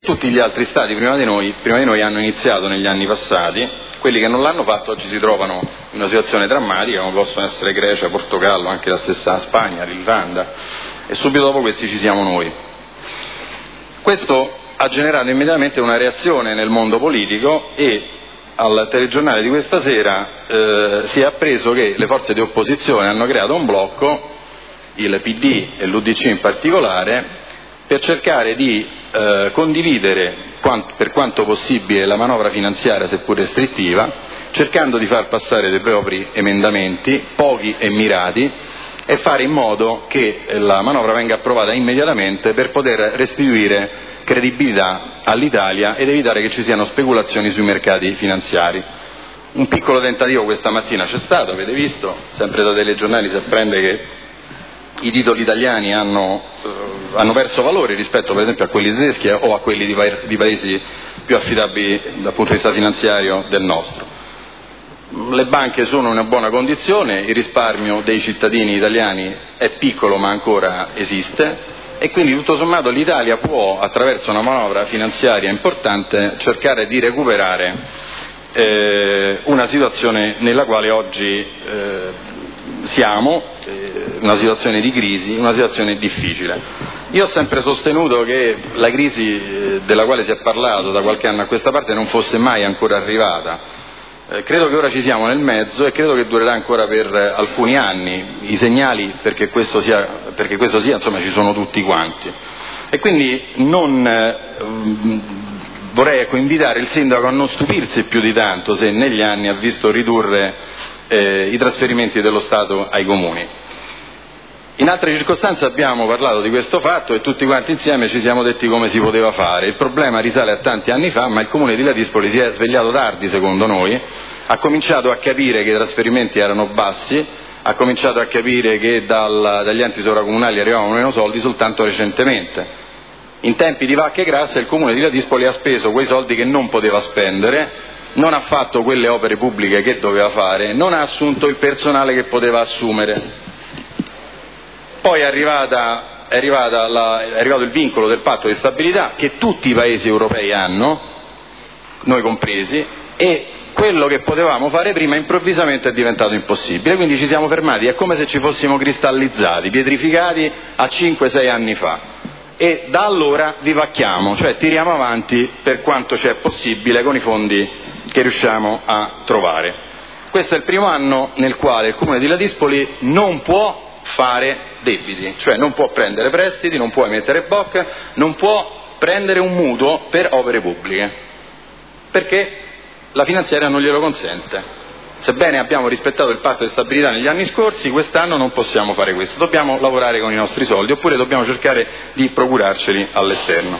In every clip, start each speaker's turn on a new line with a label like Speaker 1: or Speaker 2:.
Speaker 1: Tutti gli altri stati prima di noi hanno iniziato negli anni passati. Quelli che non l'hanno fatto oggi si trovano in una situazione drammatica, come possono essere Grecia, Portogallo, anche la stessa Spagna, l'Irlanda, e subito dopo questi ci siamo noi. Questo ha generato immediatamente una reazione nel mondo politico e al telegiornale di questa sera si è appreso che le forze di opposizione hanno creato un blocco, il PD e l'UDC in particolare, per cercare di condividere per quanto possibile la manovra finanziaria, seppur restrittiva, cercando di far passare dei propri emendamenti, pochi e mirati, e fare in modo che la manovra venga approvata immediatamente per poter restituire credibilità all'Italia ed evitare che ci siano speculazioni sui mercati finanziari. Un piccolo tentativo questa mattina c'è stato, avete visto, sempre da telegiornali si apprende che i titoli italiani hanno perso valore rispetto per esempio a quelli tedeschi o a quelli di paesi più affidabili dal punto di vista finanziario del nostro. Le banche sono in una buona condizione, il risparmio dei cittadini italiani è piccolo ma ancora esiste e quindi tutto sommato l'Italia può, attraverso una manovra finanziaria importante, cercare di recuperare una situazione nella quale oggi siamo, una situazione di crisi, una situazione difficile. Io ho sempre sostenuto che la crisi della quale si è parlato da qualche anno a questa parte non fosse mai ancora arrivata. Credo che ora ci siamo nel mezzo e credo che durerà ancora per alcuni anni. I segnali perché questo sia insomma ci sono tutti quanti. E quindi vorrei invitare il sindaco a non stupirsi più di tanto se negli anni ha visto ridurre i trasferimenti dello Stato ai comuni. In altre circostanze abbiamo parlato di questo fatto e tutti quanti insieme ci siamo detti come si poteva fare. Il problema risale a tanti anni fa, ma il comune di Ladispoli si è svegliato tardi secondo noi, ha cominciato a capire che i trasferimenti erano bassi, ha cominciato a capire che dagli enti sovracomunali arrivavano meno soldi soltanto recentemente. In tempi di vacche grasse il comune di Ladispoli ha speso quei soldi che non poteva spendere, non ha fatto quelle opere pubbliche che doveva fare, non ha assunto il personale che poteva assumere. Poi è arrivato il vincolo del patto di stabilità che tutti i paesi europei hanno, noi compresi, e quello che potevamo fare prima improvvisamente è diventato impossibile, quindi ci siamo fermati, è come se ci fossimo cristallizzati, pietrificati a 5-6 anni fa. E da allora vivacchiamo, cioè tiriamo avanti per quanto c'è possibile con i fondi che riusciamo a trovare. Questo è il primo anno nel quale il comune di Ladispoli non può fare debiti, cioè non può prendere prestiti, non può emettere BOC, non può prendere un mutuo per opere pubbliche, perché la finanziaria non glielo consente. Sebbene abbiamo rispettato il patto di stabilità negli anni scorsi, quest'anno non possiamo fare questo, dobbiamo lavorare con i nostri soldi, oppure dobbiamo cercare di procurarceli all'esterno.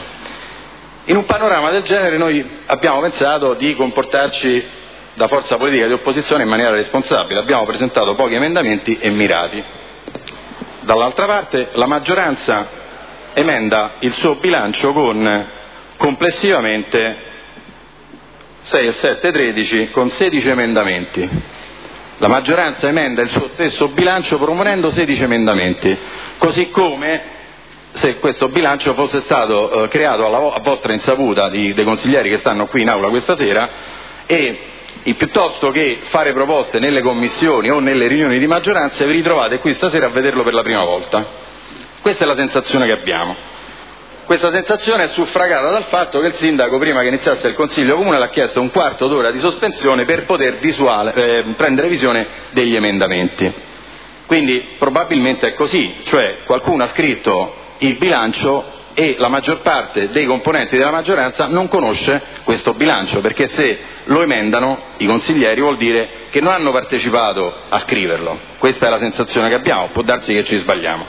Speaker 1: In un panorama del genere noi abbiamo pensato di comportarci da forza politica di opposizione in maniera responsabile, abbiamo presentato pochi emendamenti e mirati. Dall'altra parte la maggioranza emenda il suo bilancio con complessivamente 6 e 7, 13, con 16 emendamenti. La maggioranza emenda il suo stesso bilancio proponendo 16 emendamenti, così come se questo bilancio fosse stato creato a vostra insaputa dei consiglieri che stanno qui in aula questa sera e piuttosto che fare proposte nelle commissioni o nelle riunioni di maggioranza vi ritrovate qui stasera a vederlo per la prima volta. Questa è la sensazione che abbiamo. Questa sensazione è suffragata dal fatto che il sindaco, prima che iniziasse il Consiglio Comunale, ha chiesto un quarto d'ora di sospensione per poter prendere visione degli emendamenti. Quindi probabilmente è così, cioè qualcuno ha scritto il bilancio e la maggior parte dei componenti della maggioranza non conosce questo bilancio, perché se lo emendano i consiglieri vuol dire che non hanno partecipato a scriverlo. Questa è la sensazione che abbiamo, può darsi che ci sbagliamo.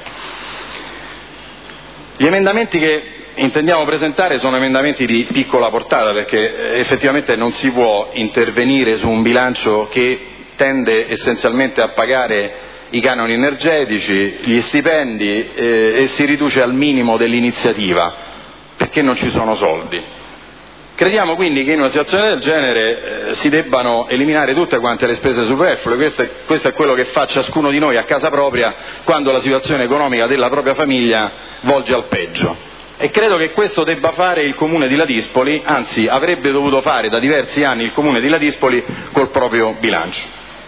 Speaker 1: Gli emendamenti che intendiamo presentare sono emendamenti di piccola portata, perché effettivamente non si può intervenire su un bilancio che tende essenzialmente a pagare i canoni energetici, gli stipendi e si riduce al minimo dell'iniziativa, perché non ci sono soldi. Crediamo quindi che in una situazione del genere si debbano eliminare tutte quante le spese superflue. Questo è quello che fa ciascuno di noi a casa propria quando la situazione economica della propria famiglia volge al peggio. E credo che questo debba fare il Comune di Ladispoli, anzi avrebbe dovuto fare da diversi anni il Comune di Ladispoli col proprio bilancio.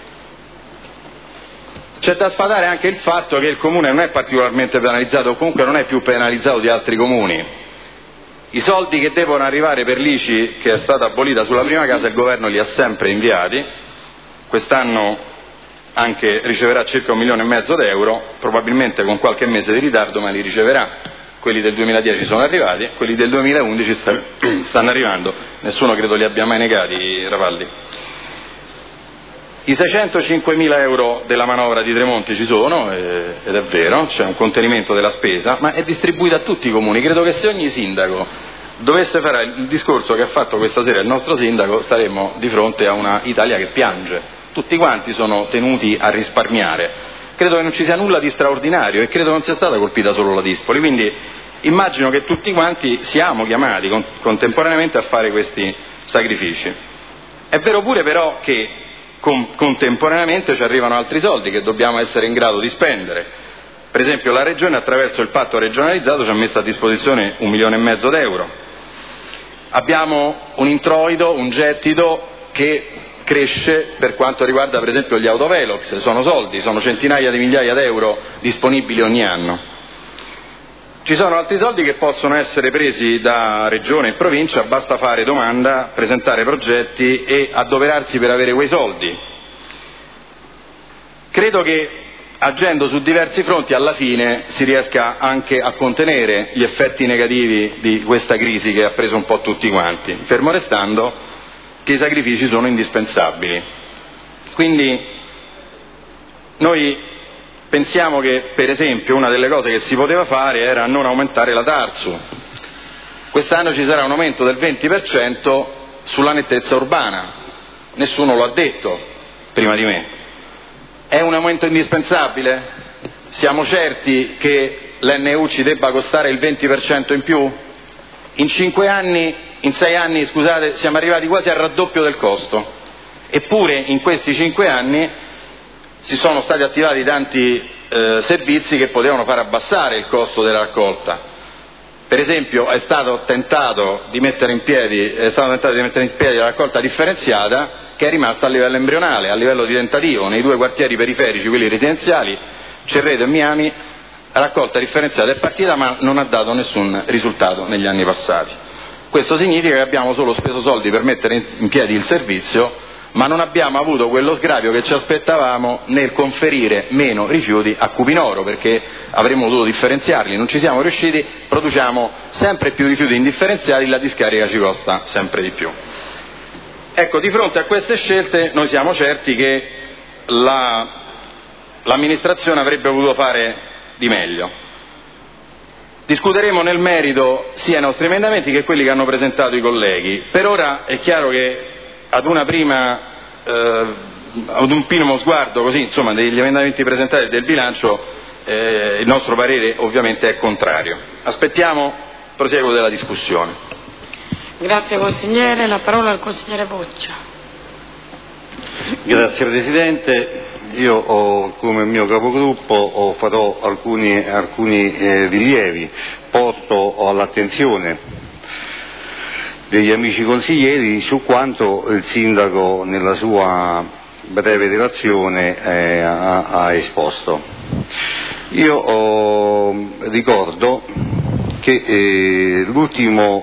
Speaker 1: C'è da sfatare anche il fatto che il Comune non è particolarmente penalizzato, o comunque non è più penalizzato di altri Comuni. I soldi che devono arrivare per l'ICI, che è stata abolita sulla prima casa, il Governo li ha sempre inviati. Quest'anno anche riceverà circa 1,5 milioni di euro, probabilmente con qualche mese di ritardo, ma li riceverà. Quelli del 2010 sono arrivati, quelli del 2011 stanno arrivando, nessuno credo li abbia mai negati, Rapalli. I 605.000 euro della manovra di Tremonti ci sono, ed è vero, c'è un contenimento della spesa, ma è distribuita a tutti i comuni. Credo che se ogni sindaco dovesse fare il discorso che ha fatto questa sera il nostro sindaco, staremmo di fronte a una Italia che piange. Tutti quanti sono tenuti a risparmiare. Credo che non ci sia nulla di straordinario e credo non sia stata colpita solo Ladispoli, quindi immagino che tutti quanti siamo chiamati contemporaneamente a fare questi sacrifici. È vero pure però che contemporaneamente ci arrivano altri soldi che dobbiamo essere in grado di spendere. Per esempio la Regione, attraverso il patto regionalizzato, ci ha messo a disposizione 1,5 milioni di euro. Abbiamo un introito, un gettito che cresce per quanto riguarda per esempio gli autovelox, sono soldi, sono centinaia di migliaia di euro disponibili ogni anno. Ci sono altri soldi che possono essere presi da Regione e Provincia, basta fare domanda, presentare progetti e adoperarsi per avere quei soldi. Credo che agendo su diversi fronti alla fine si riesca anche a contenere gli effetti negativi di questa crisi che ha preso un po' tutti quanti, fermo restando che i sacrifici sono indispensabili. Quindi noi pensiamo che, per esempio, una delle cose che si poteva fare era non aumentare la TARSU. Quest'anno ci sarà un aumento del 20% sulla nettezza urbana. Nessuno lo ha detto prima di me. È un aumento indispensabile? Siamo certi che l'NU ci debba costare il 20% in più? In 6 anni, scusate, siamo arrivati quasi al raddoppio del costo. Eppure in questi 5 anni si sono stati attivati tanti servizi che potevano far abbassare il costo della raccolta. Per esempio è stato tentato di mettere in piedi la raccolta differenziata, che è rimasta a livello embrionale, a livello di tentativo, nei 2 quartieri periferici, quelli residenziali, Cerreto e Miami. La raccolta differenziata è partita ma non ha dato nessun risultato negli anni passati. Questo significa che abbiamo solo speso soldi per mettere in piedi il servizio, ma non abbiamo avuto quello sgravio che ci aspettavamo nel conferire meno rifiuti a Cupinoro, perché avremmo dovuto differenziarli, non ci siamo riusciti, produciamo sempre più rifiuti indifferenziati, la discarica ci costa sempre di più. Ecco, di fronte a queste scelte noi siamo certi che l'amministrazione avrebbe voluto fare di meglio. Discuteremo nel merito sia i nostri emendamenti che quelli che hanno presentato i colleghi. Per ora è chiaro che ad un primo sguardo così, insomma, degli emendamenti presentati e del bilancio, il nostro parere ovviamente è contrario. Aspettiamo il prosieguo della discussione.
Speaker 2: Grazie consigliere, la parola al consigliere Boccia.
Speaker 3: Grazie Presidente. Io come mio capogruppo farò alcuni rilievi, porto all'attenzione degli amici consiglieri su quanto il Sindaco nella sua breve relazione ha esposto. Io ricordo che l'ultimo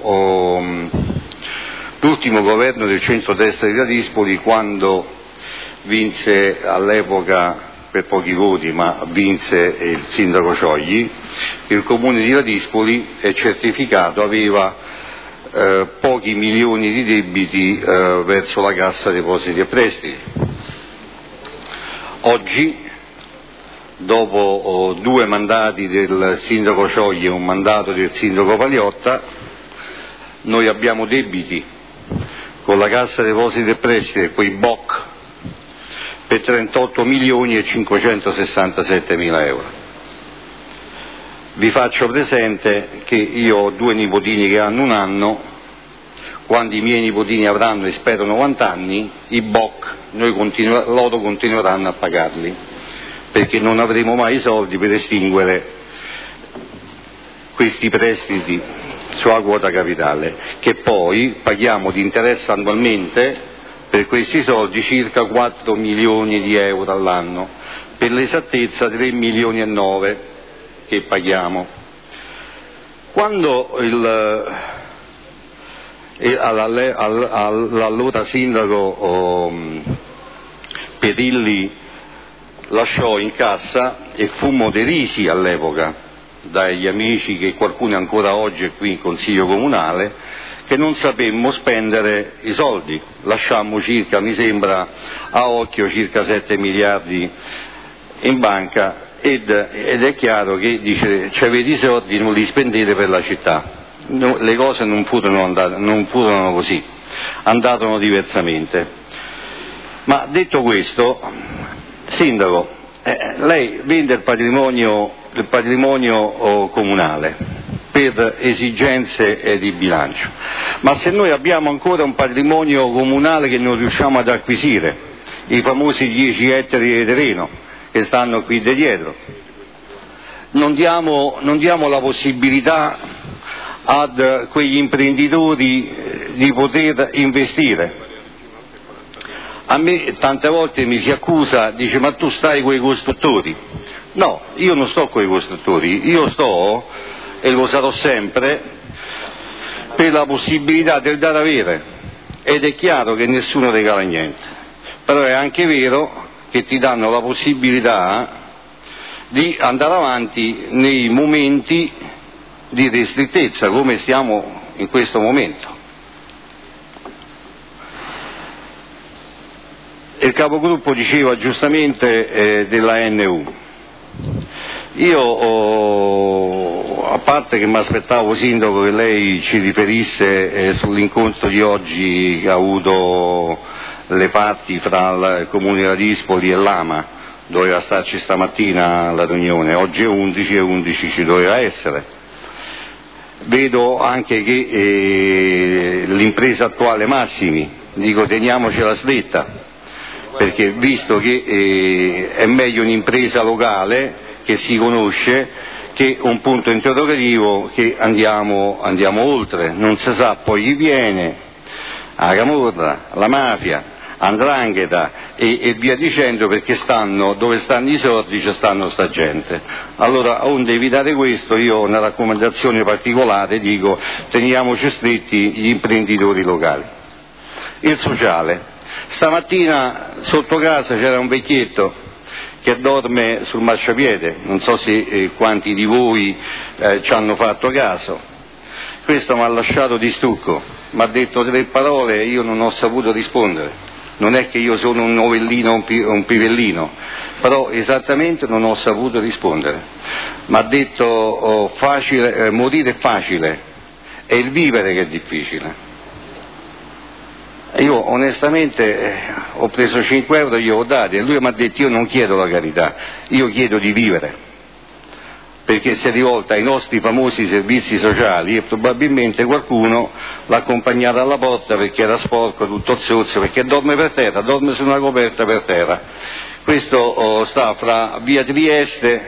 Speaker 3: governo del centro-destra di Ladispoli, quando vinse all'epoca per pochi voti, ma vinse il sindaco Ciogli, il comune di Ladispoli è certificato, aveva pochi milioni di debiti verso la Cassa Depositi e Prestiti. Oggi, dopo 2 mandati del sindaco Ciogli e un mandato del sindaco Paliotta, noi abbiamo debiti con la Cassa Depositi e Prestiti e quei BOC per 38 milioni e 567 mila euro. Vi faccio presente che io ho 2 nipotini che hanno 1 anno, quando i miei nipotini avranno, e spero, 90 anni, i BOC loro continueranno a pagarli, perché non avremo mai i soldi per estinguere questi prestiti sulla quota capitale, che poi paghiamo di interesse annualmente per questi soldi circa 4 milioni di euro all'anno, per l'esattezza 3 milioni e 9 che paghiamo. Quando all'allora sindaco Perilli lasciò in cassa, e fummo derisi all'epoca dagli amici, che qualcuno ancora oggi è qui in Consiglio Comunale, che non sapemmo spendere i soldi. Lasciammo circa, mi sembra, a occhio circa 7 miliardi in banca, ed è chiaro che dice: ci avete i soldi, non li spendete per la città. No, le cose non furono così, andarono diversamente. Ma detto questo, sindaco, lei vende il patrimonio comunale per esigenze di bilancio, ma se noi abbiamo ancora un patrimonio comunale che non riusciamo ad acquisire, i famosi 10 ettari di terreno che stanno qui dietro, non diamo la possibilità ad quegli imprenditori di poter investire. A me tante volte mi si accusa, dice: ma tu stai con i costruttori. No, io non sto con i costruttori, io sto, e lo sarò sempre, per la possibilità del dare avere, ed è chiaro che nessuno regala niente, però è anche vero che ti danno la possibilità di andare avanti nei momenti di ristrettezza come stiamo in questo momento. Il capogruppo diceva giustamente della NU. Io, a parte che mi aspettavo, sindaco, che lei ci riferisse sull'incontro di oggi che ha avuto le parti fra il Comune di Ladispoli e l'AMA, doveva starci stamattina la riunione, oggi è 11 e 11 ci doveva essere. Vedo anche che l'impresa attuale Massimi, dico teniamocela stretta, perché visto che è meglio un'impresa locale che si conosce che un punto interrogativo che andiamo oltre, non si sa poi chi viene, la camorra, la mafia, 'ndrangheta e via dicendo, perché dove stanno i soldi ci stanno sta gente. Allora, onde evitare questo, io una raccomandazione particolare dico: teniamoci stretti gli imprenditori locali. Il sociale. Stamattina sotto casa c'era un vecchietto che dorme sul marciapiede, non so se quanti di voi ci hanno fatto caso. Questo mi ha lasciato di stucco, mi ha detto 3 parole e io non ho saputo rispondere. Non è che io sono un novellino o un pivellino, però esattamente non ho saputo rispondere. Mi ha detto morire è facile, è il vivere che è difficile. Io onestamente ho preso 5 euro e gli ho dati, e lui mi ha detto: io non chiedo la carità, io chiedo di vivere, perché si è rivolta ai nostri famosi servizi sociali e probabilmente qualcuno l'ha accompagnata alla porta perché era sporco, tutto zozzo, perché dorme per terra, dorme su una coperta per terra. Questo sta fra via Trieste.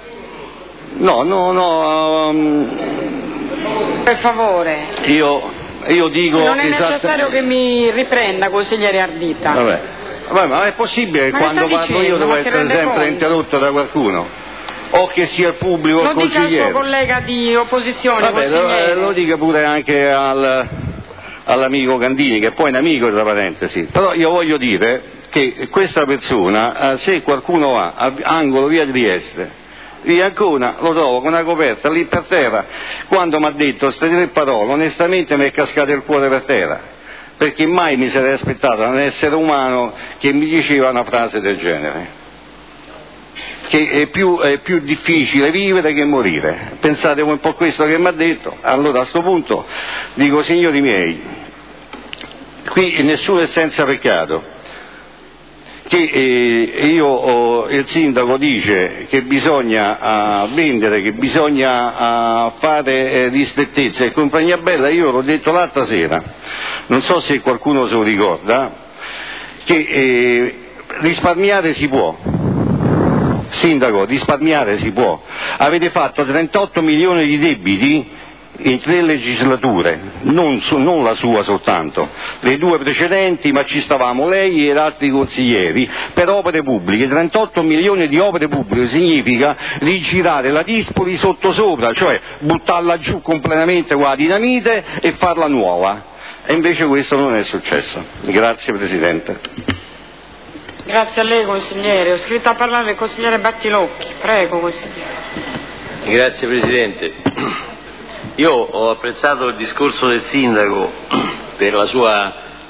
Speaker 2: Per favore.
Speaker 3: Io dico
Speaker 2: non è necessario che mi riprenda, consigliere Ardita.
Speaker 3: Vabbè, ma è possibile che quando parlo io devo essere sempre interrotto da qualcuno? O che sia il pubblico o il consigliere?
Speaker 2: Lo dica al suo collega di opposizione, consigliere.
Speaker 3: Lo dica pure anche all'amico Candini, che poi è un amico, tra parentesi. Però io voglio dire che questa persona, se qualcuno va a angolo via Trieste, via Ancona, lo trovo con una coperta lì per terra. Quando mi ha detto queste 3 parole, onestamente mi è cascato il cuore per terra, perché mai mi sarei aspettato da un essere umano che mi diceva una frase del genere, che è più difficile vivere che morire. Pensate un po' questo che mi ha detto. Allora a questo punto dico: signori miei, qui nessuno è senza peccato. Che il sindaco dice che bisogna vendere, che bisogna fare ristrettezza e compagnia bella. Io l'ho detto l'altra sera, non so se qualcuno se lo ricorda, che risparmiare si può Sindaco, risparmiare si può. Avete fatto 38 milioni di debiti in 3 legislature, non la sua soltanto, le 2 precedenti, ma ci stavamo lei ed altri consiglieri, per opere pubbliche. 38 milioni di opere pubbliche significa rigirare la Dispoli sottosopra, cioè buttarla giù completamente con la dinamite e farla nuova. E invece questo non è successo. Grazie Presidente.
Speaker 2: Grazie a lei consigliere. Ho scritto a parlare il consigliere Battilocchi. Prego consigliere.
Speaker 4: Grazie Presidente. Io ho apprezzato il discorso del Sindaco per la sua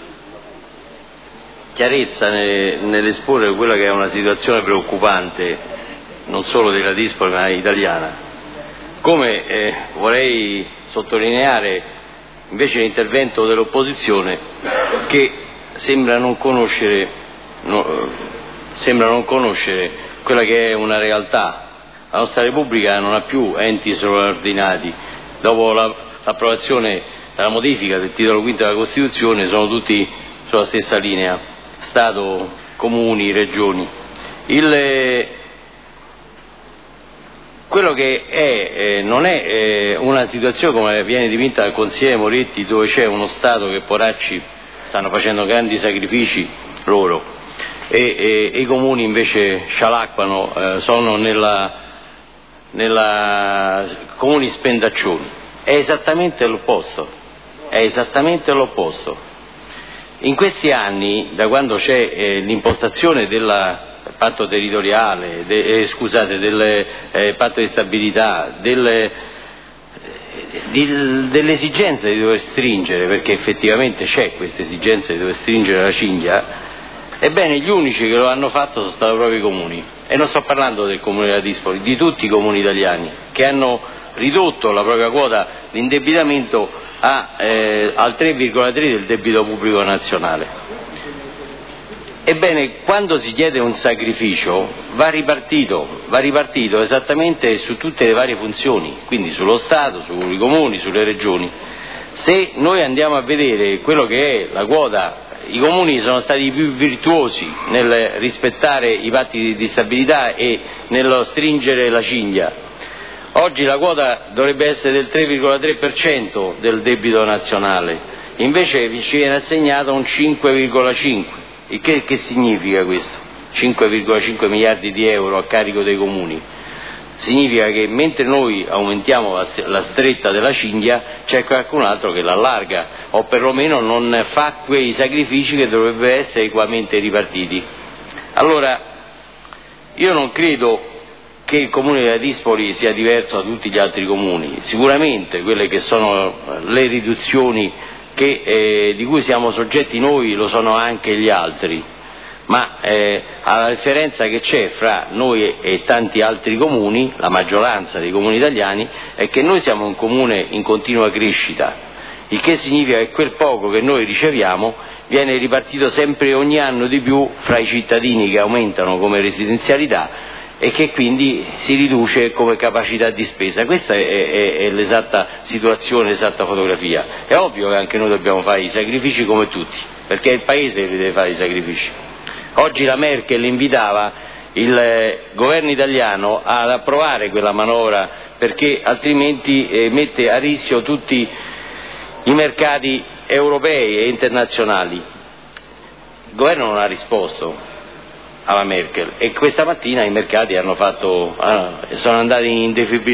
Speaker 4: chiarezza nell'esporre quella che è una situazione preoccupante non solo della Dispoli ma italiana. Come vorrei sottolineare invece l'intervento dell'opposizione che sembra non conoscere quella che è una realtà. La nostra Repubblica non ha più enti sovraordinati. Dopo l'approvazione della modifica del titolo V della Costituzione sono tutti sulla stessa linea, Stato, comuni, regioni. Quello che non è una situazione come viene dipinta dal consigliere Moretti, dove c'è uno Stato che poracci stanno facendo grandi sacrifici loro e i comuni invece scialacquano, sono nella comuni spendaccioni. È esattamente l'opposto. In questi anni, da quando c'è l'impostazione del patto territoriale, del patto di stabilità, dell'esigenza di dover stringere, perché effettivamente c'è questa esigenza di dover stringere la cinghia, ebbene gli unici che lo hanno fatto sono stati proprio i comuni. E non sto parlando del comune della Dispoli, di tutti i comuni italiani che hanno ridotto la propria quota di indebitamento al 3,3 del debito pubblico nazionale. Ebbene, quando si chiede un sacrificio va ripartito esattamente su tutte le varie funzioni, quindi sullo Stato, sui comuni, sulle regioni. Se noi andiamo a vedere quello che è la quota, i comuni sono stati più virtuosi nel rispettare i patti di stabilità e nello stringere la cinghia. Oggi la quota dovrebbe essere del 3,3% del debito nazionale, invece ci viene assegnato un 5,5%. Che significa questo? 5,5 miliardi di euro a carico dei comuni. Significa che mentre noi aumentiamo la stretta della cinghia c'è qualcun altro che l'allarga o perlomeno non fa quei sacrifici che dovrebbero essere equamente ripartiti. Allora io non credo che il comune della Dispoli sia diverso da tutti gli altri comuni. Sicuramente quelle che sono le riduzioni di cui siamo soggetti noi lo sono anche gli altri, ma la differenza che c'è fra noi e tanti altri comuni, la maggioranza dei comuni italiani, è che noi siamo un comune in continua crescita, il che significa che quel poco che noi riceviamo viene ripartito sempre ogni anno di più fra i cittadini che aumentano come residenzialità e che quindi si riduce come capacità di spesa. Questa è l'esatta situazione, l'esatta fotografia. È ovvio che anche noi dobbiamo fare i sacrifici come tutti, perché è il Paese che deve fare i sacrifici. Oggi la Merkel invitava il governo italiano ad approvare quella manovra perché altrimenti mette a rischio tutti i mercati europei e internazionali. Il governo non ha risposto alla Merkel e questa mattina i mercati sono andati in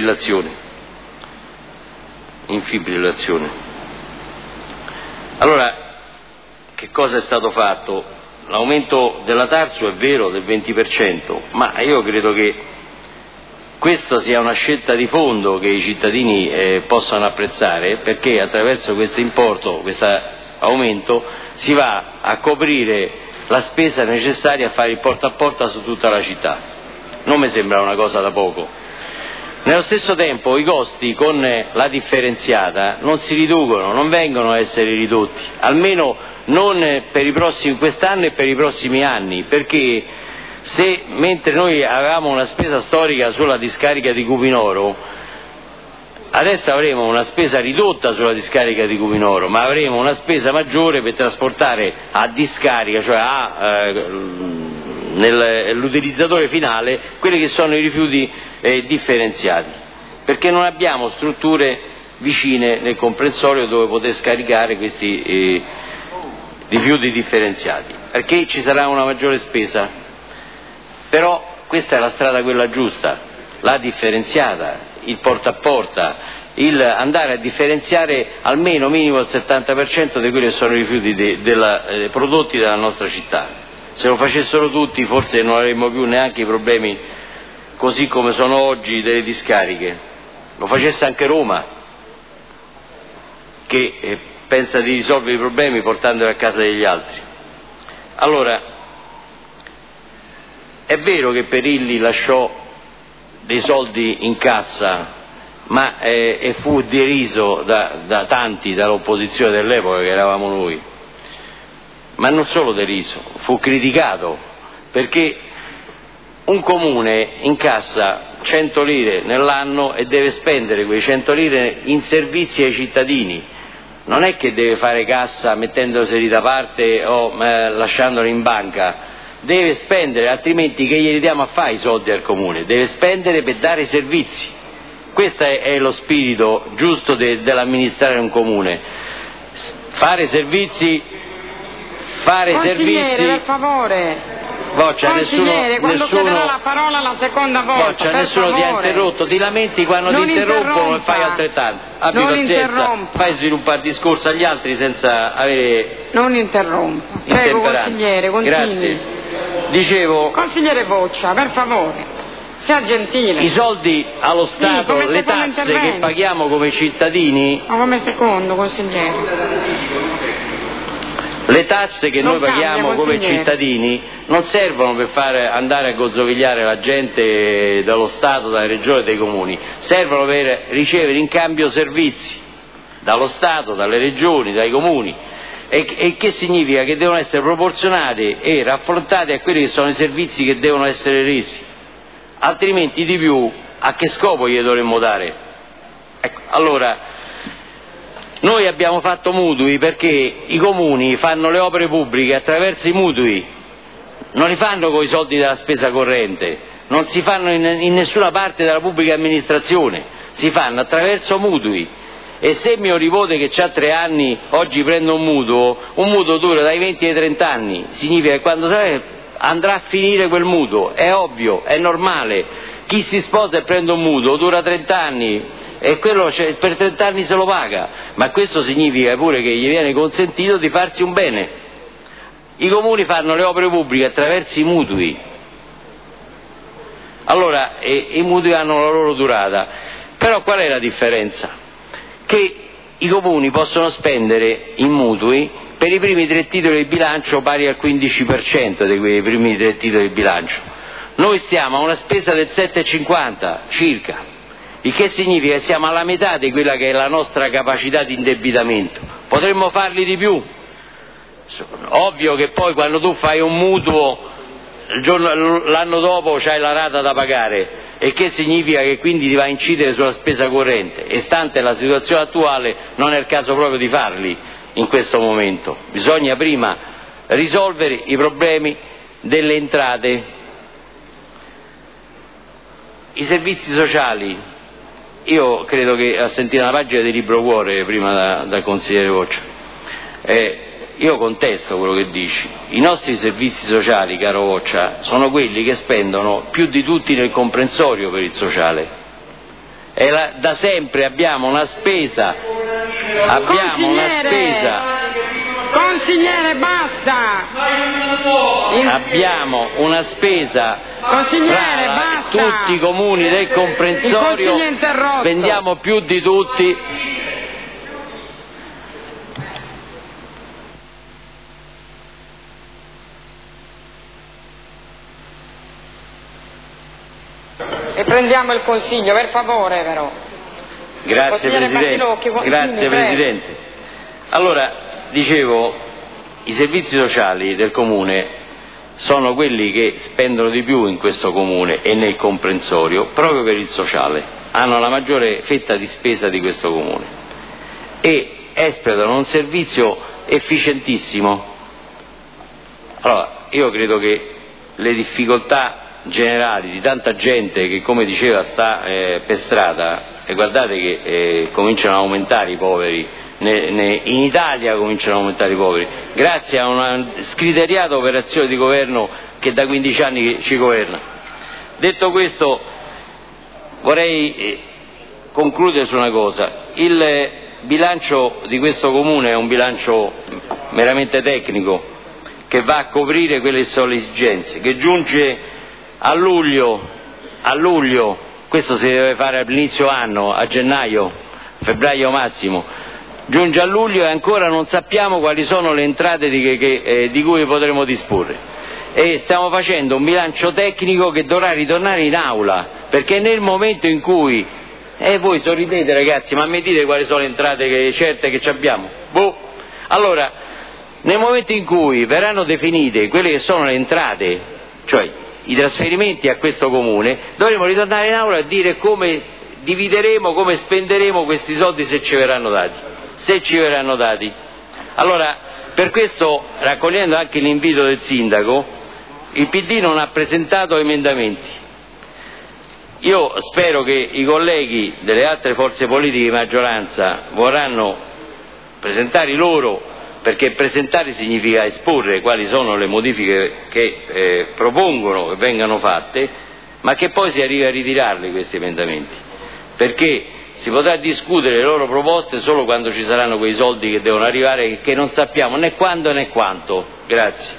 Speaker 4: fibrillazione. Allora, che cosa è stato fatto? L'aumento della Tarsu è vero del 20%, ma io credo che questa sia una scelta di fondo che i cittadini possano apprezzare, perché attraverso questo importo, questo aumento, si va a coprire la spesa necessaria a fare il porta a porta su tutta la città. Non mi sembra una cosa da poco. Nello stesso tempo i costi con la differenziata non si riducono, non vengono a essere ridotti, almeno non per quest'anno e per i prossimi anni, perché se mentre noi avevamo una spesa storica sulla discarica di Cupinoro, adesso avremo una spesa ridotta sulla discarica di Cupinoro, ma avremo una spesa maggiore per trasportare a discarica, cioè nell'utilizzatore finale quelli che sono i rifiuti differenziati, perché non abbiamo strutture vicine nel comprensorio dove poter scaricare questi rifiuti differenziati, perché ci sarà una maggiore spesa. Però questa è la strada quella giusta, la differenziata, il porta a porta, il andare a differenziare almeno minimo il 70% di quelli che sono i rifiuti prodotti dalla nostra città. Se lo facessero tutti forse non avremmo più neanche i problemi così come sono oggi delle discariche. Lo facesse anche Roma, che pensa di risolvere i problemi portandoli a casa degli altri. Allora, è vero che Perilli lasciò dei soldi in cassa, ma fu deriso da tanti, dall'opposizione dell'epoca che eravamo noi, ma non solo deriso, fu criticato, perché un comune incassa 100 lire nell'anno e deve spendere quei 100 lire in servizi ai cittadini, non è che deve fare cassa mettendoseli da parte o lasciandoli in banca, deve spendere, altrimenti che glieli diamo a fare i soldi al comune? Deve spendere per dare servizi. Questo è lo spirito giusto dell'amministrare un comune, fare servizi.
Speaker 2: Consigliere, per favore.
Speaker 4: Boccia,
Speaker 2: Consigliere, quando chiederà la parola la seconda volta,
Speaker 4: Boccia, nessuno ti ha interrotto, ti lamenti quando ti interrompono e fai altrettanto. Abbi pazienza, fai sviluppare il discorso agli altri senza avere.
Speaker 2: Non interrompa. Prego, consigliere, continui.
Speaker 4: Grazie. Dicevo.
Speaker 2: Consigliere Boccia, per favore, sia gentile.
Speaker 4: I soldi allo Stato,
Speaker 2: sì,
Speaker 4: le tasse che paghiamo come cittadini.
Speaker 2: Ma come secondo, consigliere.
Speaker 4: Le tasse che noi paghiamo come cittadini non servono per fare andare a gozzovigliare la gente dallo Stato, dalle regioni e dai comuni, servono per ricevere in cambio servizi dallo Stato, dalle regioni, dai comuni, e che significa che devono essere proporzionati e raffrontati a quelli che sono i servizi che devono essere resi, altrimenti di più a che scopo gli dovremmo dare? Ecco, allora noi abbiamo fatto mutui perché i comuni fanno le opere pubbliche attraverso i mutui, non li fanno con i soldi della spesa corrente, non si fanno in nessuna parte della pubblica amministrazione, si fanno attraverso mutui. E se mio nipote che ha 3 anni oggi prende un mutuo dura dai 20 ai 30 anni, significa che quando andrà a finire quel mutuo, è ovvio, è normale. Chi si sposa e prende un mutuo dura 30 anni, e quello per 30 anni se lo paga, ma questo significa pure che gli viene consentito di farsi un bene. I comuni fanno le opere pubbliche attraverso i mutui, allora i mutui hanno la loro durata, però qual è la differenza? Che i comuni possono spendere in mutui per i primi 3 titoli di bilancio pari al 15% di quei primi 3 titoli di bilancio. Noi stiamo a una spesa del 7,50 circa, il che significa che siamo alla metà di quella che è la nostra capacità di indebitamento. Potremmo farli di più. Ovvio che poi quando tu fai un mutuo l'anno dopo c'hai la rata da pagare, e che significa che quindi ti va a incidere sulla spesa corrente, e stante la situazione attuale non è il caso proprio di farli in questo momento. Bisogna prima risolvere i problemi delle entrate. I servizi sociali. Io credo che a sentire una pagina di Libro Cuore prima dal consigliere Boccia, io contesto quello che dici. I nostri servizi sociali, caro Boccia, sono quelli che spendono più di tutti nel comprensorio per il sociale. Da sempre abbiamo una spesa.
Speaker 2: Consigliere, basta!
Speaker 4: Abbiamo una spesa
Speaker 2: tra
Speaker 4: tutti i comuni del comprensorio, spendiamo più di tutti.
Speaker 2: E prendiamo il consiglio, per favore, però.
Speaker 4: Grazie Presidente. Grazie Presidente. Allora, dicevo, i servizi sociali del comune sono quelli che spendono di più in questo comune e nel comprensorio proprio per il sociale, hanno la maggiore fetta di spesa di questo comune e espletano un servizio efficientissimo. Allora, io credo che le difficoltà generali di tanta gente che, come diceva, sta per strada, e guardate che cominciano ad aumentare i poveri, in Italia cominciano ad aumentare i poveri, grazie a una scriteriata operazione di governo che da 15 anni ci governa. Detto questo, vorrei concludere su una cosa: il bilancio di questo comune è un bilancio meramente tecnico che va a coprire quelle che sono le esigenze, che giunge a luglio, questo si deve fare all'inizio anno, a gennaio, febbraio massimo, giunge a luglio e ancora non sappiamo quali sono le entrate di cui potremo disporre, e stiamo facendo un bilancio tecnico che dovrà ritornare in aula, perché nel momento in cui voi sorridete, ragazzi, ma mi dite quali sono le entrate certe che abbiamo? Allora, nel momento in cui verranno definite quelle che sono le entrate, cioè i trasferimenti a questo comune, dovremo ritornare in aula e dire come divideremo, come spenderemo questi soldi, se ci verranno dati. Allora, per questo, raccogliendo anche l'invito del sindaco, il PD non ha presentato emendamenti. Io spero che i colleghi delle altre forze politiche di maggioranza vorranno presentare i loro, perché presentare significa esporre quali sono le modifiche che propongono che vengano fatte, ma che poi si arrivi a ritirarli questi emendamenti, perché si potrà discutere le loro proposte solo quando ci saranno quei soldi che devono arrivare, che non sappiamo né quando né quanto. Grazie.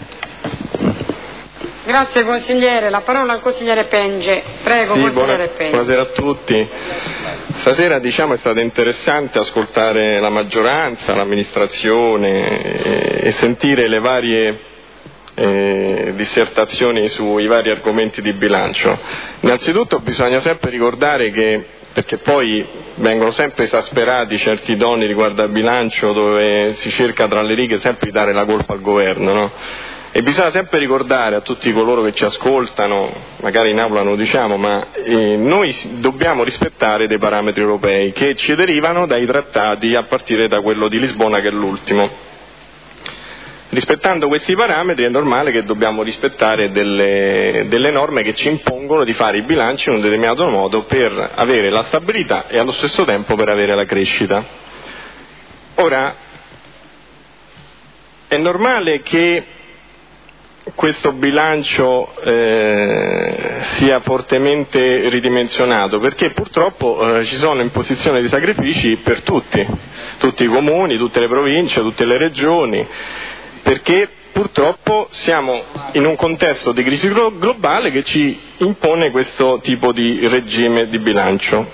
Speaker 2: Grazie consigliere, la parola al consigliere Penge. Prego,
Speaker 5: sì,
Speaker 2: consigliere Penge.
Speaker 5: Buonasera a tutti. Stasera è stato interessante ascoltare la maggioranza, l'amministrazione e sentire le varie dissertazioni sui vari argomenti di bilancio. Innanzitutto bisogna sempre ricordare che, perché poi vengono sempre esasperati certi toni riguardo al bilancio, dove si cerca tra le righe sempre di dare la colpa al governo, no? E bisogna sempre ricordare a tutti coloro che ci ascoltano, magari in aula non lo diciamo, ma noi dobbiamo rispettare dei parametri europei che ci derivano dai trattati, a partire da quello di Lisbona, che è l'ultimo. Rispettando questi parametri è normale che dobbiamo rispettare delle norme che ci impongono di fare i bilanci in un determinato modo per avere la stabilità e allo stesso tempo per avere la crescita. Ora, è normale che questo bilancio sia fortemente ridimensionato, perché purtroppo ci sono imposizioni di sacrifici per tutti i comuni, tutte le province, tutte le regioni, perché purtroppo siamo in un contesto di crisi globale che ci impone questo tipo di regime di bilancio.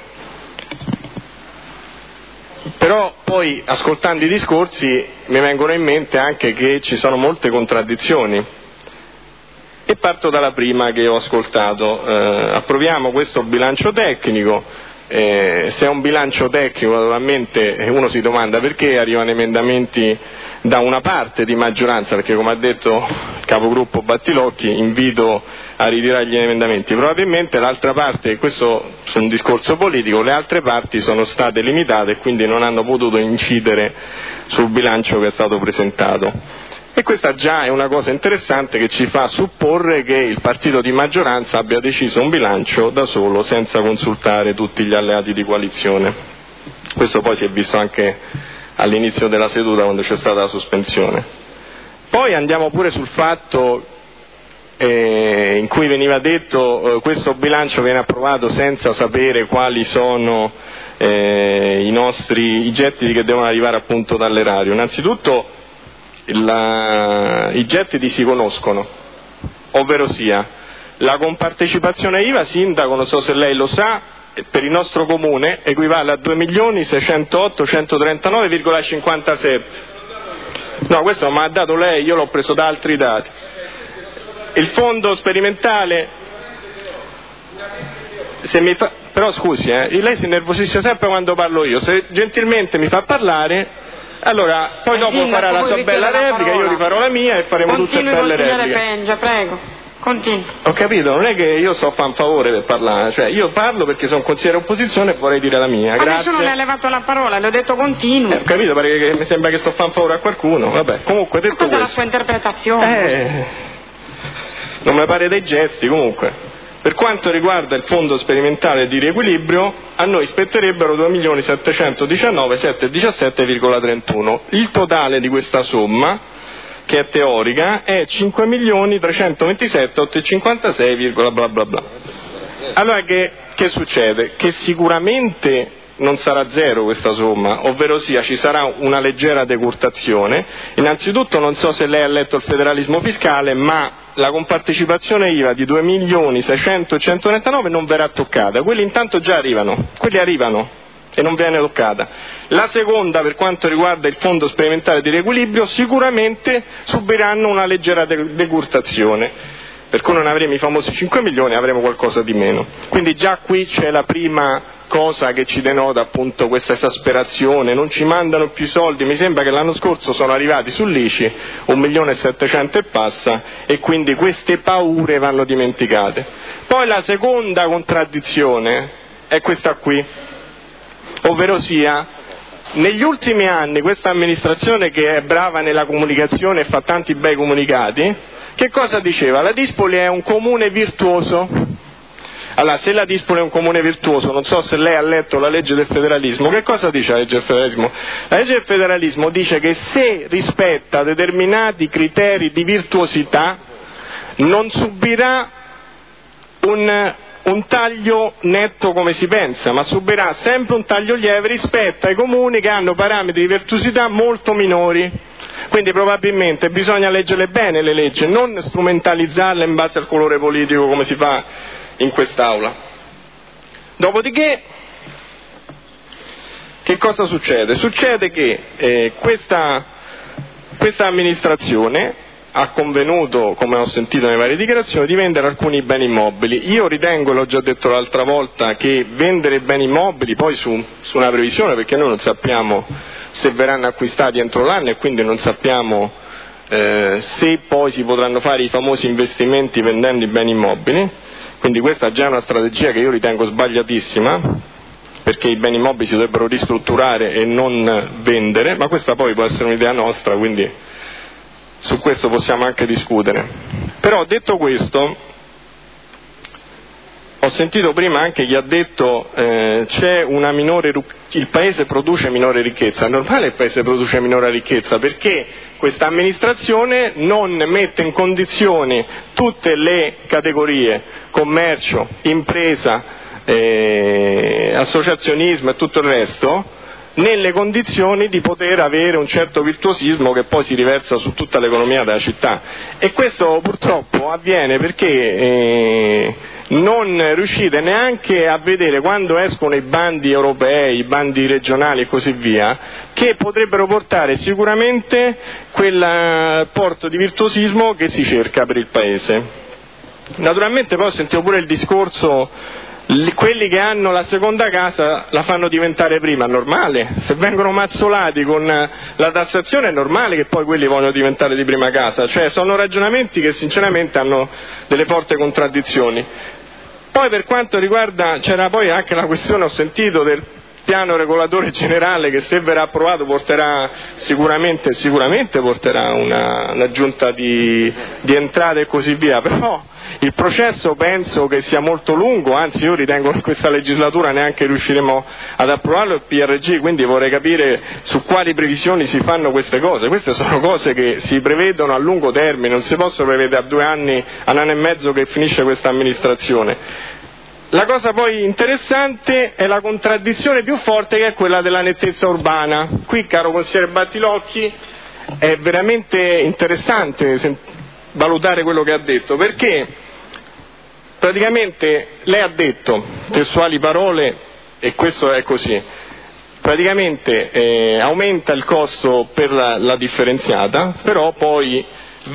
Speaker 5: Però poi, ascoltando i discorsi, mi vengono in mente anche che ci sono molte contraddizioni. E parto dalla prima che ho ascoltato. Approviamo questo bilancio tecnico. Se è un bilancio tecnico, naturalmente uno si domanda perché arrivano emendamenti da una parte di maggioranza, perché come ha detto il capogruppo Battilocchi, invito a ritirare gli emendamenti. Probabilmente l'altra parte, questo è un discorso politico, le altre parti sono state limitate e quindi non hanno potuto incidere sul bilancio che è stato presentato. E questa già è una cosa interessante che ci fa supporre che il partito di maggioranza abbia deciso un bilancio da solo, senza consultare tutti gli alleati di coalizione. Questo poi si è visto anche all'inizio della seduta, quando c'è stata la sospensione. Poi andiamo pure sul fatto in cui veniva detto questo bilancio viene approvato senza sapere quali sono i gettiti che devono arrivare appunto dall'erario. Innanzitutto i gettiti si conoscono, ovvero sia la compartecipazione IVA, sindaco, non so se lei lo sa, per il nostro comune equivale a 2.608.139,57. No, questo non me l'ha dato lei, io l'ho preso da altri dati. Il fondo sperimentale, però scusi, lei si innervosisce sempre quando parlo io, se gentilmente mi fa parlare. Allora, poi dopo farà la sua bella replica, io rifarò la mia e faremo tutte belle repliche.
Speaker 2: Pengia, prego. Continui.
Speaker 5: Ho capito, non è che io sto a fare un favore per parlare, cioè io parlo perché sono consigliere opposizione e vorrei dire la mia.
Speaker 2: Ma
Speaker 5: grazie.
Speaker 2: nessuno mi ha levato la parola, le ho detto continui.
Speaker 5: Ho capito, perché mi sembra che sto a fare un favore a qualcuno. Vabbè, comunque detto
Speaker 2: questo.
Speaker 5: Questa
Speaker 2: è la sua interpretazione.
Speaker 5: non mi pare dei gesti. Comunque, per quanto riguarda il fondo sperimentale di riequilibrio, a noi spetterebbero 2.719.717,31. Il totale di questa somma, che è teorica, è 5.327.856, bla bla bla bla. Allora che succede? Che sicuramente non sarà zero questa somma, ovvero sia ci sarà una leggera decurtazione. Innanzitutto non so se lei ha letto il federalismo fiscale, ma la compartecipazione IVA di 2.600.139 non verrà toccata. Quelli intanto già arrivano, quelli arrivano e non viene toccata. La seconda, per quanto riguarda il fondo sperimentale di riequilibrio, sicuramente subiranno una leggera decurtazione, per cui non avremo i famosi 5 milioni, avremo qualcosa di meno. Quindi già qui c'è la prima cosa che ci denota appunto questa esasperazione, non ci mandano più i soldi. Mi sembra che l'anno scorso sono arrivati sull'ICI 1.700.000 e passa, e quindi queste paure vanno dimenticate. Poi la seconda contraddizione è questa qui, ovvero sia, negli ultimi anni questa amministrazione, che è brava nella comunicazione e fa tanti bei comunicati, che cosa diceva? La Dispoli è un comune virtuoso. Allora, se la Dispoli è un comune virtuoso, non so se lei ha letto la legge del federalismo. Che cosa dice la legge del federalismo? La legge del federalismo dice che se rispetta determinati criteri di virtuosità non subirà un taglio netto come si pensa, ma subirà sempre un taglio lieve rispetto ai comuni che hanno parametri di virtuosità molto minori. Quindi probabilmente bisogna leggerle bene le leggi, non strumentalizzarle in base al colore politico come si fa in quest'Aula. Dopodiché, che cosa succede? Succede che questa amministrazione ha convenuto, come ho sentito nelle varie dichiarazioni, di vendere alcuni beni immobili. Io ritengo, l'ho già detto l'altra volta, che vendere beni immobili poi su una previsione, perché noi non sappiamo se verranno acquistati entro l'anno e quindi non sappiamo se poi si potranno fare i famosi investimenti vendendo i beni immobili, quindi questa già è una strategia che io ritengo sbagliatissima, perché i beni immobili si dovrebbero ristrutturare e non vendere, ma questa poi può essere un'idea nostra, quindi su questo possiamo anche discutere. Però detto questo, ho sentito prima anche chi ha detto c'è una il paese produce minore ricchezza. È normale il paese produce minore ricchezza, perché questa amministrazione non mette in condizioni tutte le categorie, commercio, impresa, associazionismo e tutto il resto, nelle condizioni di poter avere un certo virtuosismo che poi si riversa su tutta l'economia della città. E questo purtroppo avviene perché non riuscite neanche a vedere, quando escono i bandi europei, i bandi regionali e così via, che potrebbero portare sicuramente quel porto di virtuosismo che si cerca per il Paese. Naturalmente poi ho sentito pure il discorso, quelli che hanno la seconda casa la fanno diventare prima. Normale, se vengono mazzolati con la tassazione è normale che poi quelli vogliono diventare di prima casa. Cioè sono ragionamenti che sinceramente hanno delle forti contraddizioni. Poi per quanto riguarda, c'era poi anche la questione, ho sentito, del piano regolatore generale, che se verrà approvato porterà sicuramente porterà un'aggiunta di entrate e così via, però il processo penso che sia molto lungo, anzi io ritengo che questa legislatura neanche riusciremo ad approvarlo il PRG, quindi vorrei capire su quali previsioni si fanno queste cose. Queste sono cose che si prevedono a lungo termine, non si possono prevedere a 2 anni, a 1 anno e mezzo che finisce questa amministrazione. La cosa poi interessante è la contraddizione più forte, che è quella della nettezza urbana. Qui, caro consigliere Battilocchi, è veramente interessante valutare quello che ha detto, perché praticamente lei ha detto, testuali parole, e questo è così, praticamente aumenta il costo per la differenziata, però poi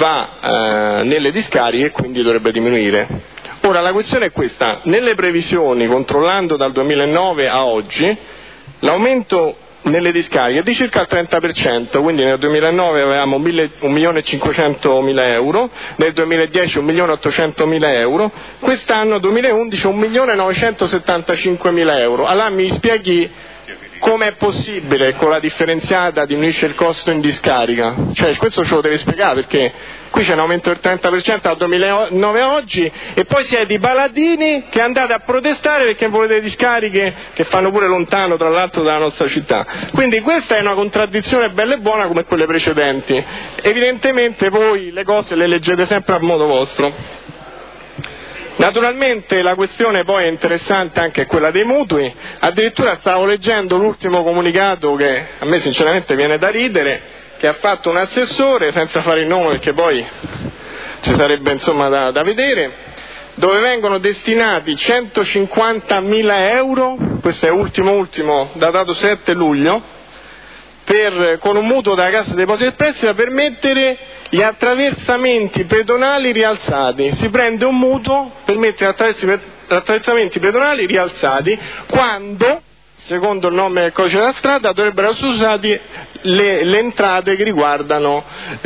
Speaker 5: va nelle discariche e quindi dovrebbe diminuire. Ora la questione è questa: nelle previsioni, controllando dal 2009 a oggi, l'aumento nelle discariche è di circa il 30%, quindi nel 2009 avevamo 1.500.000 euro, nel 2010 1.800.000 euro, quest'anno 2011 1.975.000 euro. Allora mi spieghi come è possibile con la differenziata diminuisce il costo in discarica? Cioè, questo ce lo deve spiegare, perché qui c'è un aumento del 30% dal 2009 a oggi e poi siete i paladini che andate a protestare perché volete discariche che fanno pure lontano tra l'altro dalla nostra città. Quindi questa è una contraddizione bella e buona come quelle precedenti. Evidentemente voi le cose le leggete sempre a modo vostro. Naturalmente la questione poi è interessante anche quella dei mutui, addirittura stavo leggendo l'ultimo comunicato che a me sinceramente viene da ridere, che ha fatto un assessore, senza fare il nome perché poi ci sarebbe insomma da vedere, dove vengono destinati 150.000 euro, questo è ultimo, datato 7 luglio, con un mutuo dalla Cassa Depositi e Prestiti per mettere gli attraversamenti pedonali rialzati. Si prende un mutuo per mettere attraversamenti pedonali rialzati quando, secondo il nome del codice della strada, dovrebbero essere usati le entrate che riguardano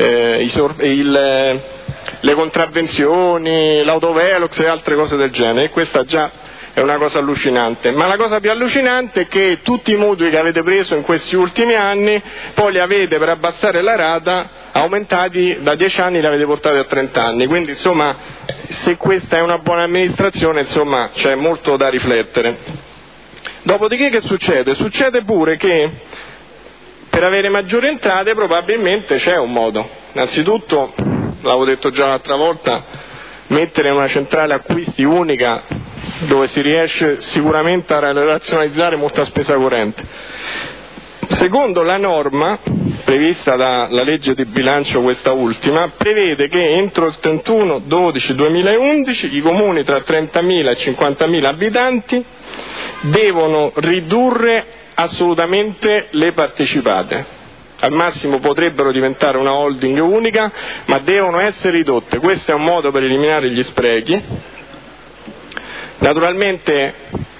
Speaker 5: le contravvenzioni, l'autovelox e altre cose del genere. E questa già è una cosa allucinante, ma la cosa più allucinante è che tutti i mutui che avete preso in questi ultimi anni poi li avete, per abbassare la rata, aumentati da 10 anni, li avete portati a 30 anni, quindi insomma se questa è una buona amministrazione insomma c'è molto da riflettere. Dopodiché che succede? Succede pure che per avere maggiori entrate probabilmente c'è un modo. Innanzitutto, l'avevo detto già l'altra volta, mettere una centrale acquisti unica dove si riesce sicuramente a razionalizzare molta spesa corrente. Secondo la norma prevista dalla legge di bilancio, questa ultima, prevede che entro il 31/12/2011 i comuni tra 30.000 e 50.000 abitanti devono ridurre assolutamente le partecipate. Al massimo potrebbero diventare una holding unica, ma devono essere ridotte. Questo è un modo per eliminare gli sprechi. Naturalmente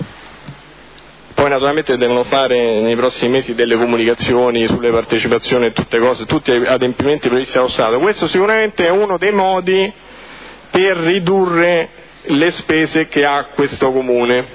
Speaker 5: devono fare nei prossimi mesi delle comunicazioni sulle partecipazioni e tutte cose, tutti adempimenti previsti dallo Stato. Questo sicuramente è uno dei modi per ridurre le spese che ha questo comune.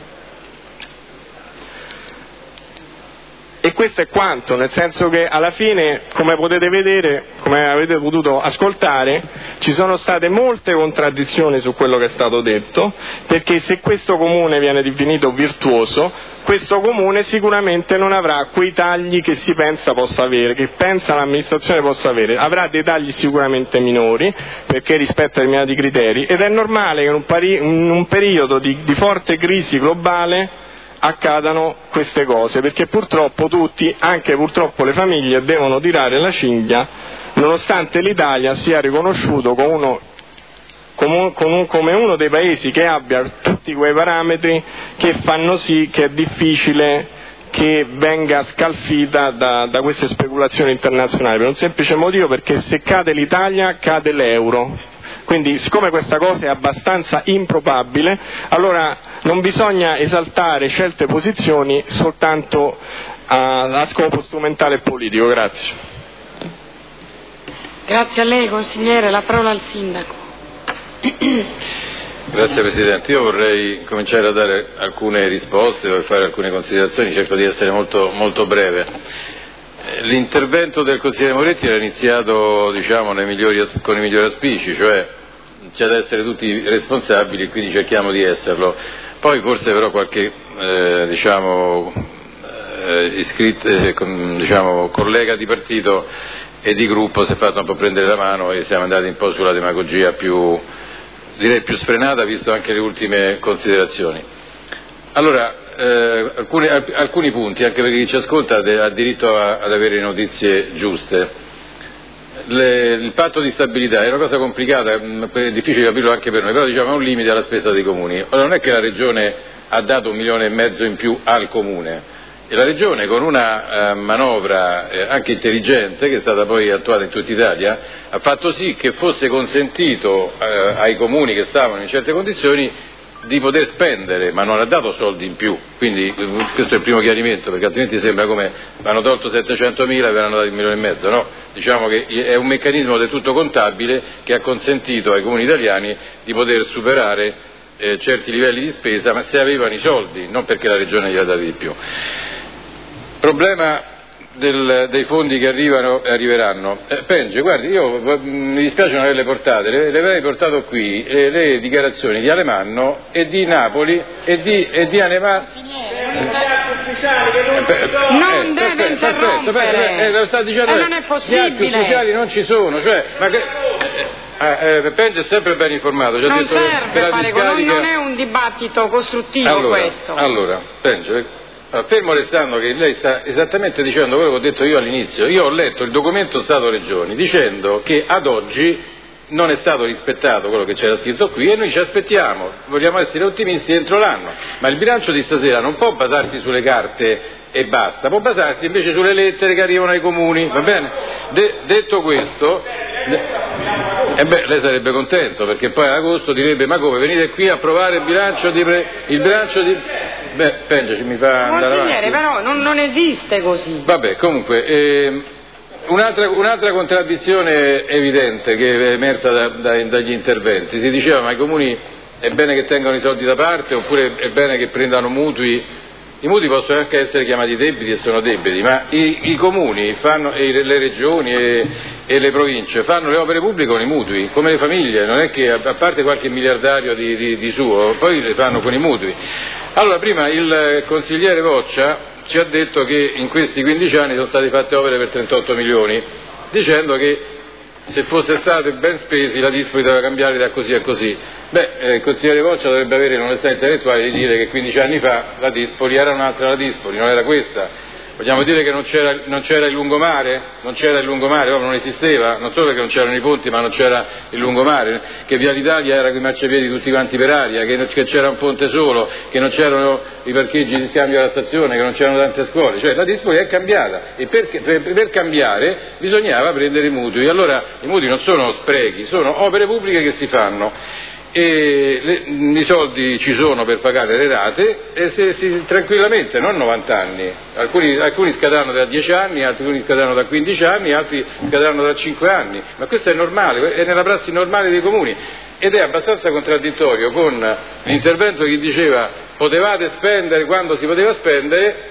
Speaker 5: E questo è quanto, nel senso che alla fine, come potete vedere, come avete potuto ascoltare, ci sono state molte contraddizioni su quello che è stato detto, perché se questo comune viene definito virtuoso, questo comune sicuramente non avrà quei tagli che si pensa possa avere, che pensa l'amministrazione possa avere. Avrà dei tagli sicuramente minori, perché rispetta determinati criteri, ed è normale che in un periodo di forte crisi globale accadano queste cose, perché purtroppo tutti, anche purtroppo le famiglie, devono tirare la cinghia, nonostante l'Italia sia riconosciuto come uno dei paesi che abbia tutti quei parametri che fanno sì che è difficile che venga scalfita da queste speculazioni internazionali, per un semplice motivo, perché se cade l'Italia cade l'euro. Quindi, siccome questa cosa è abbastanza improbabile, allora non bisogna esaltare certe posizioni soltanto a scopo strumentale e politico. Grazie.
Speaker 2: Grazie a lei, consigliere. La parola al sindaco.
Speaker 1: Grazie Presidente. Io vorrei cominciare a dare alcune risposte, vorrei fare alcune considerazioni, cerco di essere molto, molto breve. L'intervento del consigliere Moretti era iniziato con i migliori auspici, cioè c'è da essere tutti responsabili e quindi cerchiamo di esserlo. Poi forse però qualche collega di partito e di gruppo si è fatto un po' prendere la mano e siamo andati un po' sulla demagogia più sfrenata, visto anche le ultime considerazioni. Allora, alcuni punti, anche perché chi ci ascolta ha diritto ad avere notizie giuste. Il patto di stabilità è una cosa complicata, è difficile capirlo anche per noi, però è un limite alla spesa dei comuni. Ora, non è che la Regione ha dato 1,5 milioni in più al comune, e la Regione, con una manovra anche intelligente, che è stata poi attuata in tutta Italia, ha fatto sì che fosse consentito ai comuni che stavano in certe condizioni di poter spendere, ma non ha dato soldi in più. Quindi questo è il primo chiarimento, perché altrimenti sembra come hanno tolto 700.000 e verranno dati 1,5 milioni. No, diciamo che è un meccanismo del tutto contabile che ha consentito ai comuni italiani di poter superare certi livelli di spesa, ma se avevano i soldi, non perché la Regione gli ha dati di più. problema dei fondi che arriveranno. Penge, guardi, mi dispiace non averle portate, le avrei portato qui le dichiarazioni di Alemanno e di Napoli e di Alemanno.
Speaker 2: Non deve interrompere,
Speaker 1: lo sta dicendo,
Speaker 2: non è possibile.
Speaker 1: Gli atti ufficiali non ci sono, Penge è sempre ben informato.
Speaker 2: Non serve fare, non è un dibattito costruttivo questo.
Speaker 1: Allora, Penge, fermo restando che lei sta esattamente dicendo quello che ho detto io all'inizio, io ho letto il documento Stato-Regioni dicendo che ad oggi non è stato rispettato quello che c'era scritto qui e noi ci aspettiamo, vogliamo essere ottimisti entro l'anno, ma il bilancio di stasera non può basarsi sulle carte e basta, può basarsi invece sulle lettere che arrivano ai comuni, va bene? Detto questo, lei sarebbe contento perché poi ad agosto direbbe ma come venite qui a approvare il bilancio di... Penge, mi fa andare avanti.
Speaker 2: Però non esiste così.
Speaker 1: Vabbè, comunque, un'altra contraddizione evidente che è emersa dagli interventi, si diceva ma i comuni è bene che tengano i soldi da parte oppure è bene che prendano mutui. I mutui possono anche essere chiamati debiti e sono debiti, ma i comuni fanno, le regioni e le province fanno le opere pubbliche con i mutui, come le famiglie, non è che a parte qualche miliardario di suo, poi le fanno con i mutui. Allora, prima il consigliere Voccia ci ha detto che in questi 15 anni sono state fatte opere per 38 milioni, dicendo che se fosse state ben spesi la Dispoli doveva cambiare da così a così. Il consigliere Voccia dovrebbe avere l'onestà intellettuale di dire che 15 anni fa la Dispoli era un'altra la Dispoli, non era questa. Vogliamo dire che non c'era il lungomare? Non c'era il lungomare, proprio non esisteva, non solo perché non c'erano i ponti ma non c'era il lungomare, che Via l'Italia era con i marciapiedi tutti quanti per aria, che c'era un ponte solo, che non c'erano i parcheggi di scambio alla stazione, che non c'erano tante scuole, cioè la Dispoli è cambiata e per cambiare bisognava prendere i mutui. Allora i mutui non sono sprechi, sono opere pubbliche che si fanno. E i soldi ci sono per pagare le rate e tranquillamente, non 90 anni, alcuni scadranno da 10 anni, alcuni scadranno da 15 anni, altri scadranno da 5 anni, ma questo è normale, è nella prassi normale dei comuni ed è abbastanza contraddittorio con l'intervento che diceva potevate spendere quando si poteva spendere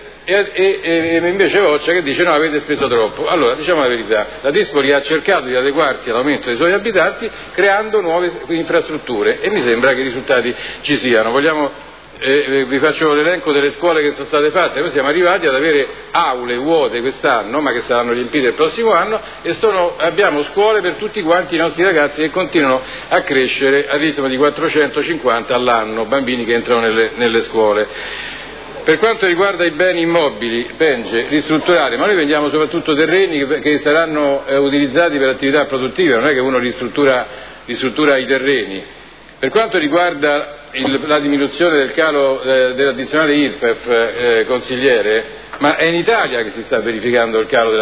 Speaker 1: e invece Voccia che dice no, avete speso troppo. Allora, diciamo la verità, la Dispoli ha cercato di adeguarsi all'aumento dei suoi abitanti creando nuove infrastrutture e mi sembra che i risultati ci siano. Vi faccio l'elenco delle scuole che sono state fatte. Noi siamo arrivati ad avere aule vuote quest'anno, ma che saranno riempite il prossimo anno, e abbiamo scuole per tutti quanti i nostri ragazzi che continuano a crescere a ritmo di 450 all'anno, bambini che entrano nelle scuole. Per quanto riguarda i beni immobili, Penge, ristrutturare, ma noi vendiamo soprattutto terreni che saranno utilizzati per attività produttive, non è che uno ristruttura i terreni. Per quanto riguarda la diminuzione del calo dell'addizionale IRPEF, consigliere, ma è in Italia che si sta verificando il calo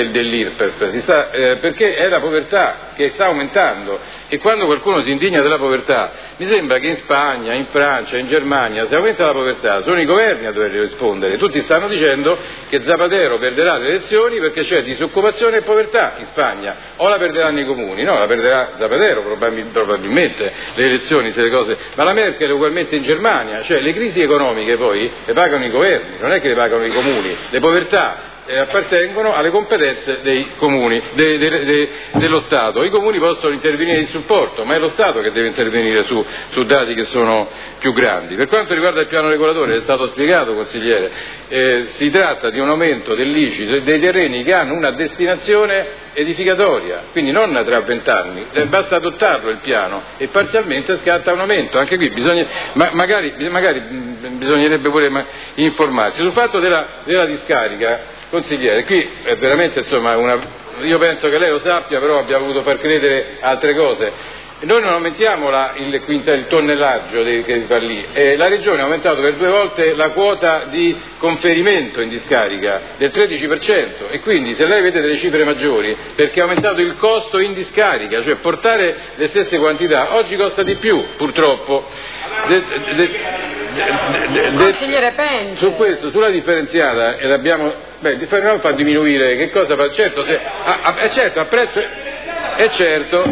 Speaker 1: dell'IRPEF, perché è la povertà che sta aumentando e quando qualcuno si indigna della povertà, mi sembra che in Spagna, in Francia, in Germania, se aumenta la povertà sono i governi a dover rispondere. Tutti stanno dicendo che Zapatero perderà le elezioni perché c'è disoccupazione e povertà in Spagna, o la perderanno i comuni? No, la perderà Zapatero probabilmente le elezioni, se le cose, ma la Merkel è ugualmente in Germania, cioè le crisi economiche poi le pagano i governi, non è che le pagano i comuni, le povertà appartengono alle competenze dei comuni, dello Stato. I comuni possono intervenire in supporto, ma è lo Stato che deve intervenire su dati che sono più grandi. Per quanto riguarda il piano regolatore, è stato spiegato, consigliere, si tratta di un aumento dell'ICI dei terreni che hanno una destinazione edificatoria, quindi non tra 20 anni, basta adottarlo il piano e parzialmente scatta un aumento. Anche qui magari bisognerebbe pure informarsi sul fatto della discarica. Consigliere, qui è veramente io penso che lei lo sappia, però abbiamo voluto far credere altre cose. Noi non aumentiamo il tonnellaggio che fa lì, la Regione ha aumentato per 2 volte la quota di conferimento in discarica del 13%, e quindi se lei vede delle cifre maggiori perché ha aumentato il costo in discarica, cioè portare le stesse quantità oggi costa di più, purtroppo.
Speaker 2: Consigliere Penge,
Speaker 1: su questo, sulla differenziata, non fa diminuire, che cosa fa? Certo, certo, a prezzo, certo,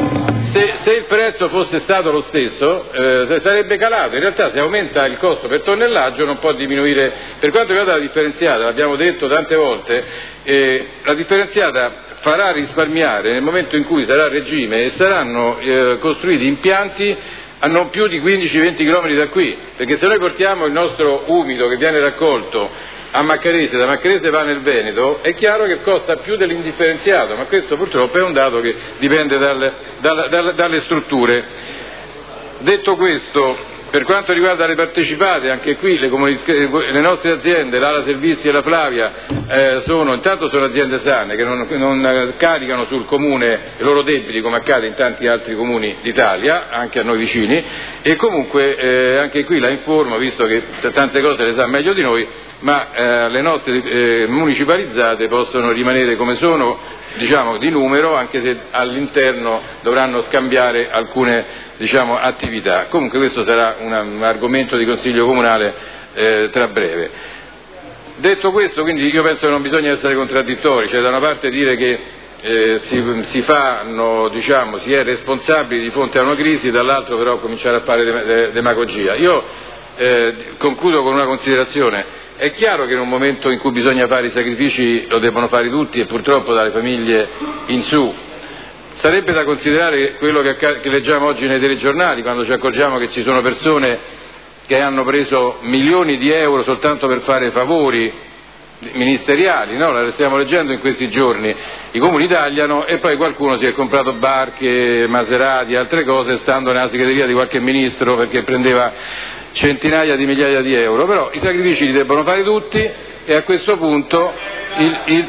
Speaker 6: se il prezzo fosse stato lo stesso sarebbe calato. In realtà se aumenta il costo per tonnellaggio non può diminuire. Per quanto riguarda la differenziata, l'abbiamo detto tante volte, la differenziata farà risparmiare nel momento in cui sarà a regime e saranno costruiti impianti a non più di 15-20 km da qui, perché se noi portiamo il nostro umido che viene raccolto a Maccarese, da Maccarese va nel Veneto, è chiaro che costa più dell'indifferenziato, ma questo purtroppo è un dato che dipende dalle strutture. Detto questo, per quanto riguarda le partecipate, anche qui le nostre aziende, l'Ala Servizi e la Flavia, intanto sono aziende sane che non caricano sul comune i loro debiti come accade in tanti altri comuni d'Italia, anche a noi vicini, e comunque anche qui la informo, visto che tante cose le sa meglio di noi, ma le nostre municipalizzate possono rimanere come sono, diciamo di numero, anche se all'interno dovranno scambiare alcune attività. Comunque questo sarà un argomento di consiglio comunale tra breve. Detto questo, quindi io penso che non bisogna essere contraddittori, cioè da una parte dire che si è responsabili di fronte a una crisi, dall'altro però cominciare a fare demagogia. Io concludo con una considerazione. È chiaro che in un momento in cui bisogna fare i sacrifici lo debbono fare tutti e purtroppo dalle famiglie in su. Sarebbe da considerare quello che leggiamo oggi nei telegiornali, quando ci accorgiamo che ci sono persone che hanno preso milioni di euro soltanto per fare favori ministeriali, no? La stiamo leggendo in questi giorni, i comuni tagliano e poi qualcuno si è comprato barche, Maserati, altre cose, stando nella segreteria di qualche ministro perché prendeva centinaia di migliaia di euro. Però i sacrifici li debbono fare tutti e a questo punto il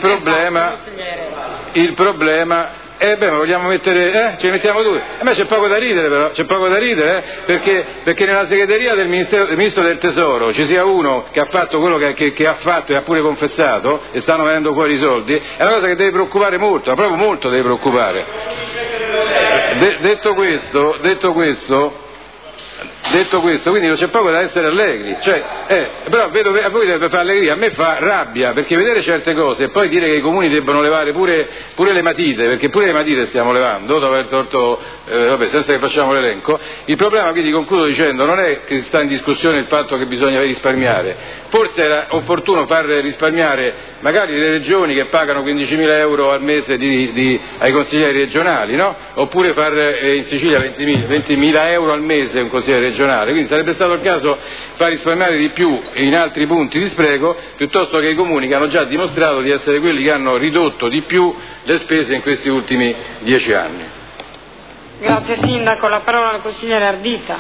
Speaker 6: problema ma vogliamo mettere, ce ne mettiamo due? A me c'è poco da ridere però, perché nella segreteria del Ministro del Tesoro ci sia uno che ha fatto quello che ha fatto e ha pure confessato e stanno venendo fuori i soldi, è una cosa che deve preoccupare molto, ma proprio molto deve preoccupare. Detto questo, quindi non c'è poco da essere allegri, però vedo a voi deve fare allegria, a me fa rabbia, perché vedere certe cose e poi dire che i comuni debbono levare pure le matite, perché pure le matite stiamo levando, dopo aver tolto, senza che facciamo l'elenco. Il problema, quindi concludo dicendo, non è che sta in discussione il fatto che bisogna risparmiare, forse era opportuno far risparmiare magari le regioni che pagano 15.000 euro al mese ai consiglieri regionali, no? Oppure far in Sicilia 20.000 euro al mese un consigliere regionale, quindi sarebbe stato il caso far risparmiare di più in altri punti di spreco piuttosto che i comuni che hanno già dimostrato di essere quelli che hanno ridotto di più le spese in questi ultimi 10 anni.
Speaker 2: Grazie Sindaco, la parola al consigliere Ardita.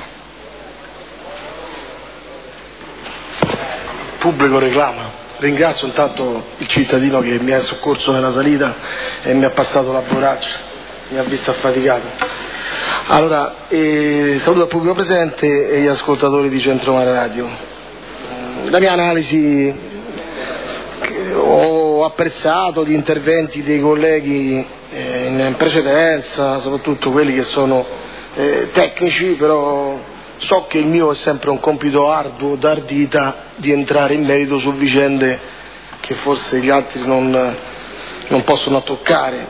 Speaker 7: Pubblico reclama. Ringrazio intanto il cittadino che mi ha soccorso nella salita e mi ha passato la borraccia, mi ha visto affaticato. Allora, saluto il pubblico presente e gli ascoltatori di Centromare Radio. La mia analisi, ho apprezzato gli interventi dei colleghi in precedenza, soprattutto quelli che sono tecnici, però so che il mio è sempre un compito arduo d'ardita di entrare in merito su vicende che forse gli altri non possono toccare.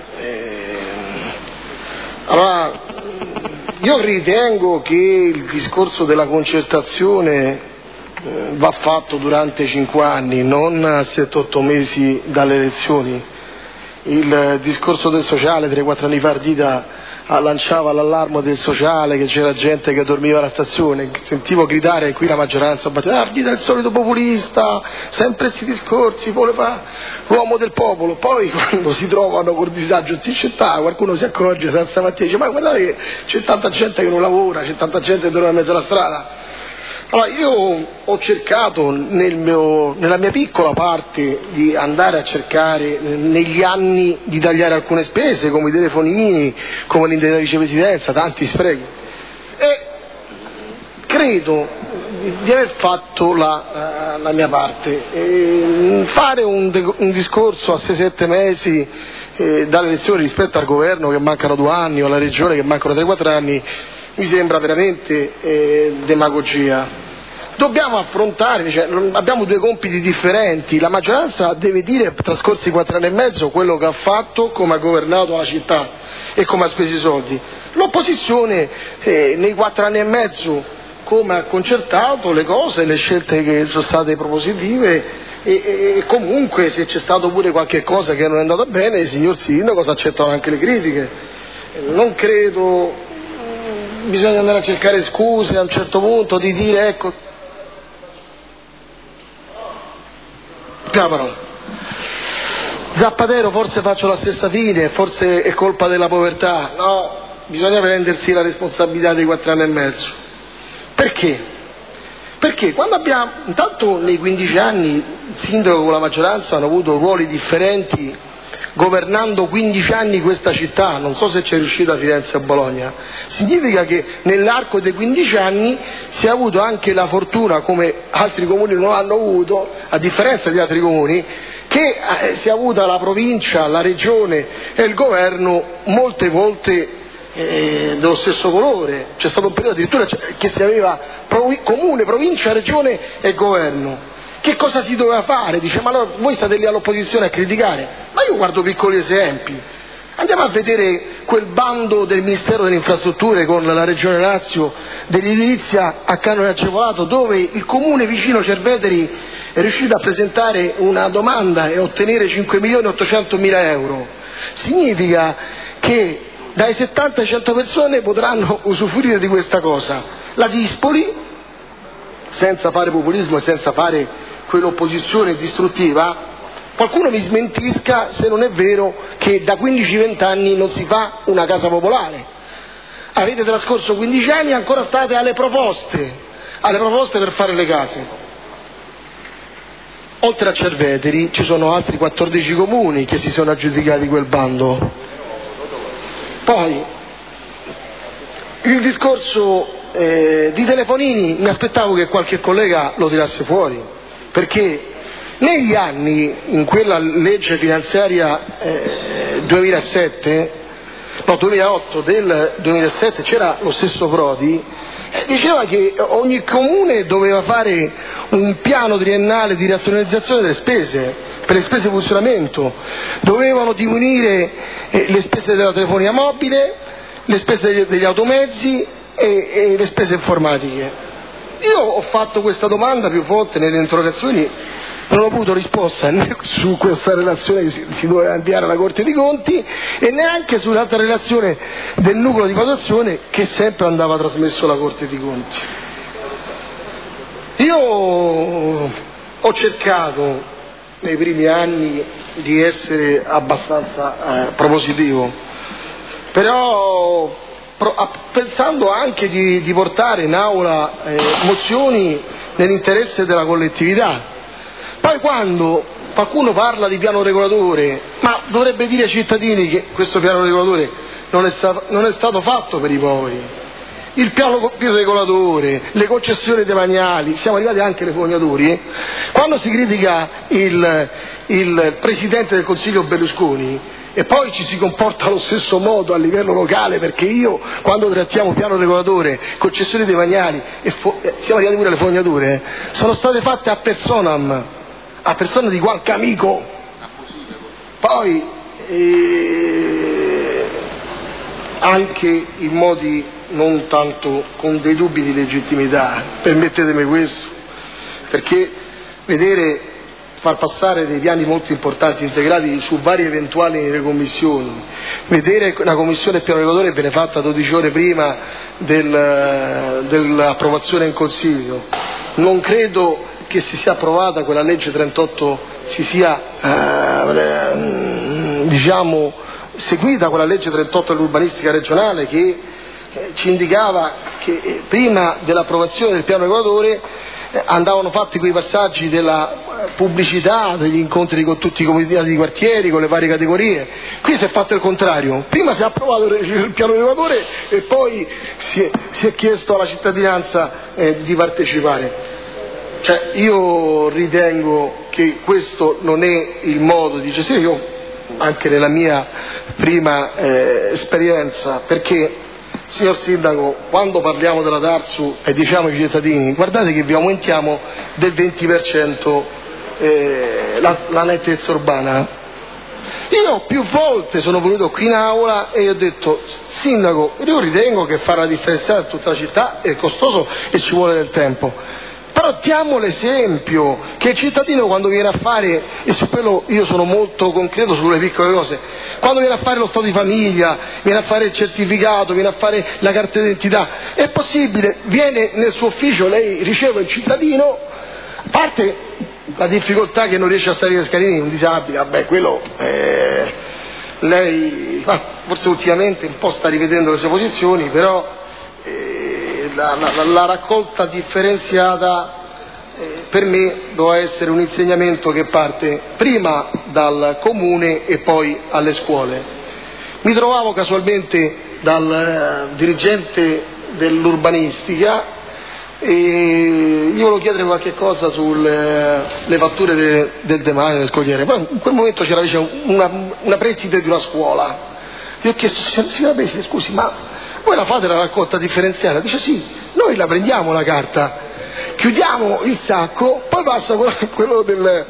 Speaker 7: Allora, io ritengo che il discorso della concertazione va fatto durante 5 anni, non a 7-8 mesi dalle elezioni. Il discorso del sociale 3-4 anni fa Ardita lanciava l'allarme del sociale, che c'era gente che dormiva alla stazione, sentivo gridare qui la maggioranza, Ardita è il solito populista, sempre questi discorsi, vuole fare l'uomo del popolo. Poi quando si trovano col disagio in città qualcuno si accorge senza mattina, dice ma guardate che c'è tanta gente che non lavora, c'è tanta gente che dorme in mezzo alla strada. Allora io ho cercato nella mia piccola parte di andare a cercare negli anni di tagliare alcune spese come i telefonini, come l'indennità di vicepresidenza, tanti sprechi, e credo di aver fatto la mia parte. Fare un discorso a 6-7 mesi dalle elezioni rispetto al governo che mancano 2 anni o alla regione che mancano 3-4 anni mi sembra veramente demagogia. dobbiamo affrontare, cioè, abbiamo due compiti differenti. La maggioranza deve dire, trascorsi 4 anni e mezzo, quello che ha fatto, come ha governato la città e come ha speso i soldi. L'opposizione nei 4 anni e mezzo, come ha concertato le cose, le scelte che sono state propositive, e comunque se c'è stato pure qualche cosa che non è andata bene, il signor Sindaco si accettano anche le critiche. Non credo, bisogna andare a cercare scuse a un certo punto, di dire ecco, la parola. Zapatero, forse faccio la stessa fine, forse è colpa della povertà. No, bisogna prendersi la responsabilità dei 4 anni e mezzo. Perché? Perché quando abbiamo, intanto nei 15 anni il sindaco con la maggioranza hanno avuto ruoli differenti, governando 15 anni questa città, non so se c'è riuscito a Firenze o a Bologna, significa che nell'arco dei 15 anni si è avuto anche la fortuna, come altri comuni non hanno avuto, a differenza di altri comuni, che si è avuta la provincia, la regione e il governo molte volte dello stesso colore. C'è stato un periodo addirittura che si aveva comune, provincia, regione e governo. Che cosa si doveva fare? Dice, ma allora voi state lì all'opposizione a criticare? Ma io guardo piccoli esempi. Andiamo a vedere quel bando del Ministero delle Infrastrutture con la Regione Lazio dell'edilizia a canone agevolato, dove il comune vicino Cerveteri è riuscito a presentare una domanda e ottenere 5.800.000 euro. Significa che dai 70 ai 100 persone potranno usufruire di questa cosa. La Dispoli, senza fare populismo e senza fare quell'opposizione distruttiva, qualcuno mi smentisca se non è vero che da 15-20 anni non si fa una casa popolare. Avete trascorso 15 anni e ancora state alle proposte per fare le case. Oltre a Cerveteri ci sono altri 14 comuni che si sono aggiudicati quel bando. Poi il discorso di telefonini, mi aspettavo che qualche collega lo tirasse fuori, perché negli anni, in quella legge finanziaria 2008 del 2007, c'era lo stesso Prodi, diceva che ogni comune doveva fare un piano triennale di razionalizzazione delle spese, per le spese di funzionamento, dovevano diminuire le spese della telefonia mobile, le spese degli automezzi e le spese informatiche. Io ho fatto questa domanda più volte nelle interrogazioni, non ho avuto risposta né su questa relazione che si doveva inviare alla Corte dei Conti e neanche sull'altra relazione del nucleo di valutazione che sempre andava trasmesso alla Corte dei Conti. Io ho cercato nei primi anni di essere abbastanza propositivo, però pensando anche di portare in aula mozioni nell'interesse della collettività. Poi quando qualcuno parla di piano regolatore, ma dovrebbe dire ai cittadini che questo piano regolatore non è stato fatto per i poveri. Il piano regolatore, le concessioni demaniali, siamo arrivati anche alle fognature. Quando si critica il Presidente del Consiglio Berlusconi e poi ci si comporta allo stesso modo a livello locale, perché io quando trattiamo piano regolatore, concessioni demaniali e siamo arrivati pure alle fognature, sono state fatte a personam, a persona di qualche amico. Poi anche in modi non tanto con dei dubbi di legittimità, permettetemi questo, perché far passare dei piani molto importanti integrati su vari eventuali nelle commissioni, vedere una commissione piano regolatore viene fatta 12 ore prima dell'approvazione in Consiglio, non credo che si sia approvata quella legge 38, si sia seguita quella legge 38 dell'urbanistica regionale che ci indicava che prima dell'approvazione del piano regolatore andavano fatti quei passaggi della pubblicità, degli incontri con tutti i comitati di quartieri, con le varie categorie. Qui si è fatto il contrario, prima si è approvato il piano regolatore e poi si è chiesto alla cittadinanza di partecipare. Cioè, io ritengo che questo non è il modo di gestire, io anche nella mia prima esperienza, perché Signor Sindaco, quando parliamo della Tarsu e diciamo ai cittadini guardate che vi aumentiamo del 20% la nettezza urbana, io più volte sono venuto qui in aula e ho detto Sindaco, io ritengo che fare la differenziata in tutta la città è costoso e ci vuole del tempo, però diamo l'esempio che il cittadino quando viene a fare, e su quello io sono molto concreto sulle piccole cose, quando viene a fare lo stato di famiglia, viene a fare il certificato, viene a fare la carta d'identità, è possibile, viene nel suo ufficio, lei riceve il cittadino, a parte la difficoltà che non riesce a salire le scalini, un disabile, vabbè quello lei forse ultimamente un po' sta rivedendo le sue posizioni, però la raccolta differenziata per me doveva essere un insegnamento che parte prima dal comune e poi alle scuole. Mi trovavo casualmente dal dirigente dell'urbanistica e gli volevo chiedere qualche cosa sulle fatture del demanio, del scogliere, poi in quel momento c'era una preside di una scuola. Gli ho chiesto, signora preside, scusi, ma voi la fate la raccolta differenziata? Dice sì, noi la prendiamo la carta, chiudiamo il sacco, poi passa quello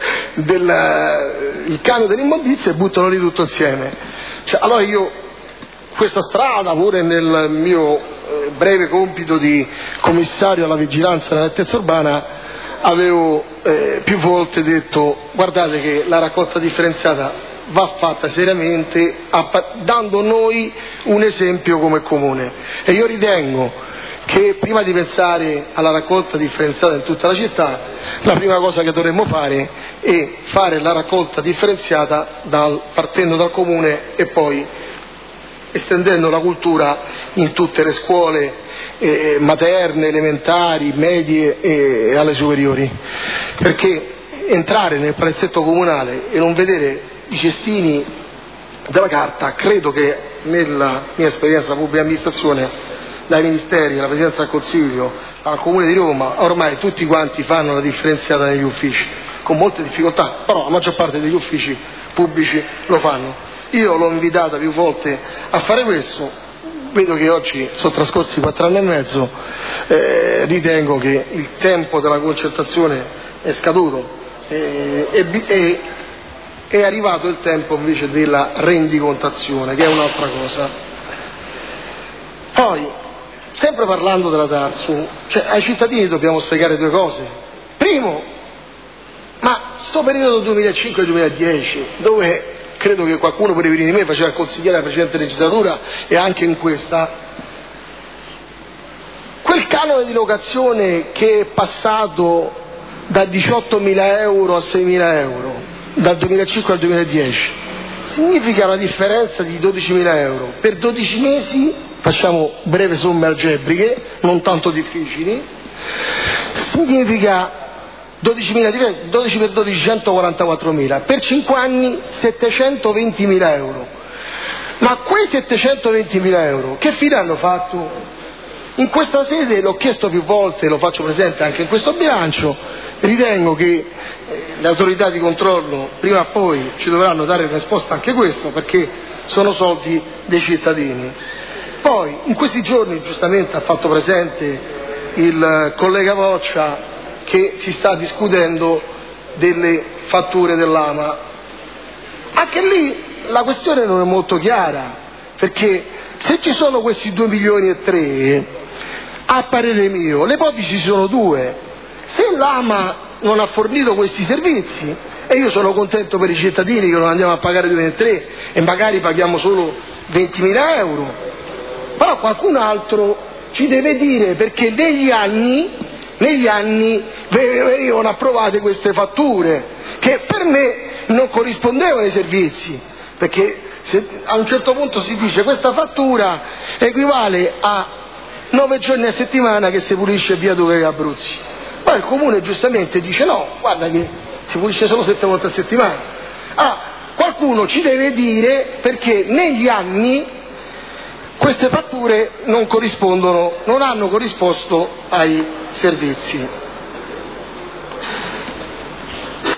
Speaker 7: il camion dell'immondizia e buttano lì tutto insieme. Allora io questa strada, pure nel mio breve compito di commissario alla vigilanza della nettezza urbana, avevo più volte detto guardate che la raccolta differenziata va fatta seriamente, dando noi un esempio come comune, e io ritengo che prima di pensare alla raccolta differenziata in tutta la città la prima cosa che dovremmo fare è fare la raccolta differenziata partendo dal comune e poi estendendo la cultura in tutte le scuole materne, elementari, medie e alle superiori, perché entrare nel palazzetto comunale e non vedere i cestini della carta, credo che nella mia esperienza pubblica amministrazione, dai ministeri alla Presidenza del Consiglio al Comune di Roma, ormai tutti quanti fanno la differenziata negli uffici, con molte difficoltà, però la maggior parte degli uffici pubblici lo fanno. Io l'ho invitata più volte a fare questo, vedo che oggi sono trascorsi 4 anni e mezzo, ritengo che il tempo della concertazione è scaduto, è arrivato il tempo invece della rendicontazione, che è un'altra cosa. Poi, sempre parlando della Tarsu, ai cittadini dobbiamo spiegare 2 cose. Primo, ma sto periodo 2005-2010, dove credo che qualcuno per i primi di me faceva il consigliere alla precedente legislatura e anche in questa, quel canone di locazione che è passato da 18.000 euro a 6.000 euro, dal 2005 al 2010, significa una differenza di 12.000 euro. Per 12 mesi, facciamo breve somme algebriche, non tanto difficili, significa 12 per 12, 144.000, per 5 anni 720.000 euro. Ma quei 720.000 euro che fine hanno fatto? In questa sede l'ho chiesto più volte, lo faccio presente anche in questo bilancio, ritengo che le autorità di controllo prima o poi ci dovranno dare risposta anche a questo, perché sono soldi dei cittadini. Poi in questi giorni giustamente ha fatto presente il collega Boccia che si sta discutendo delle fatture dell'AMA. Anche lì la questione non è molto chiara, perché se ci sono questi 2,3 milioni, a parere mio le ipotesi sono 2: se l'AMA non ha fornito questi servizi, e io sono contento per i cittadini che non andiamo a pagare 2,3 e magari paghiamo solo 20.000 euro, però qualcun altro ci deve dire perché negli anni venivano approvate queste fatture che per me non corrispondevano ai servizi, perché se a un certo punto si dice questa fattura equivale a 9 giorni a settimana che si pulisce via Duve Abruzzi, poi il comune giustamente dice no, guarda che si pulisce solo 7 volte a settimana. Allora qualcuno ci deve dire perché negli anni queste fatture non corrispondono, non hanno corrisposto ai servizi.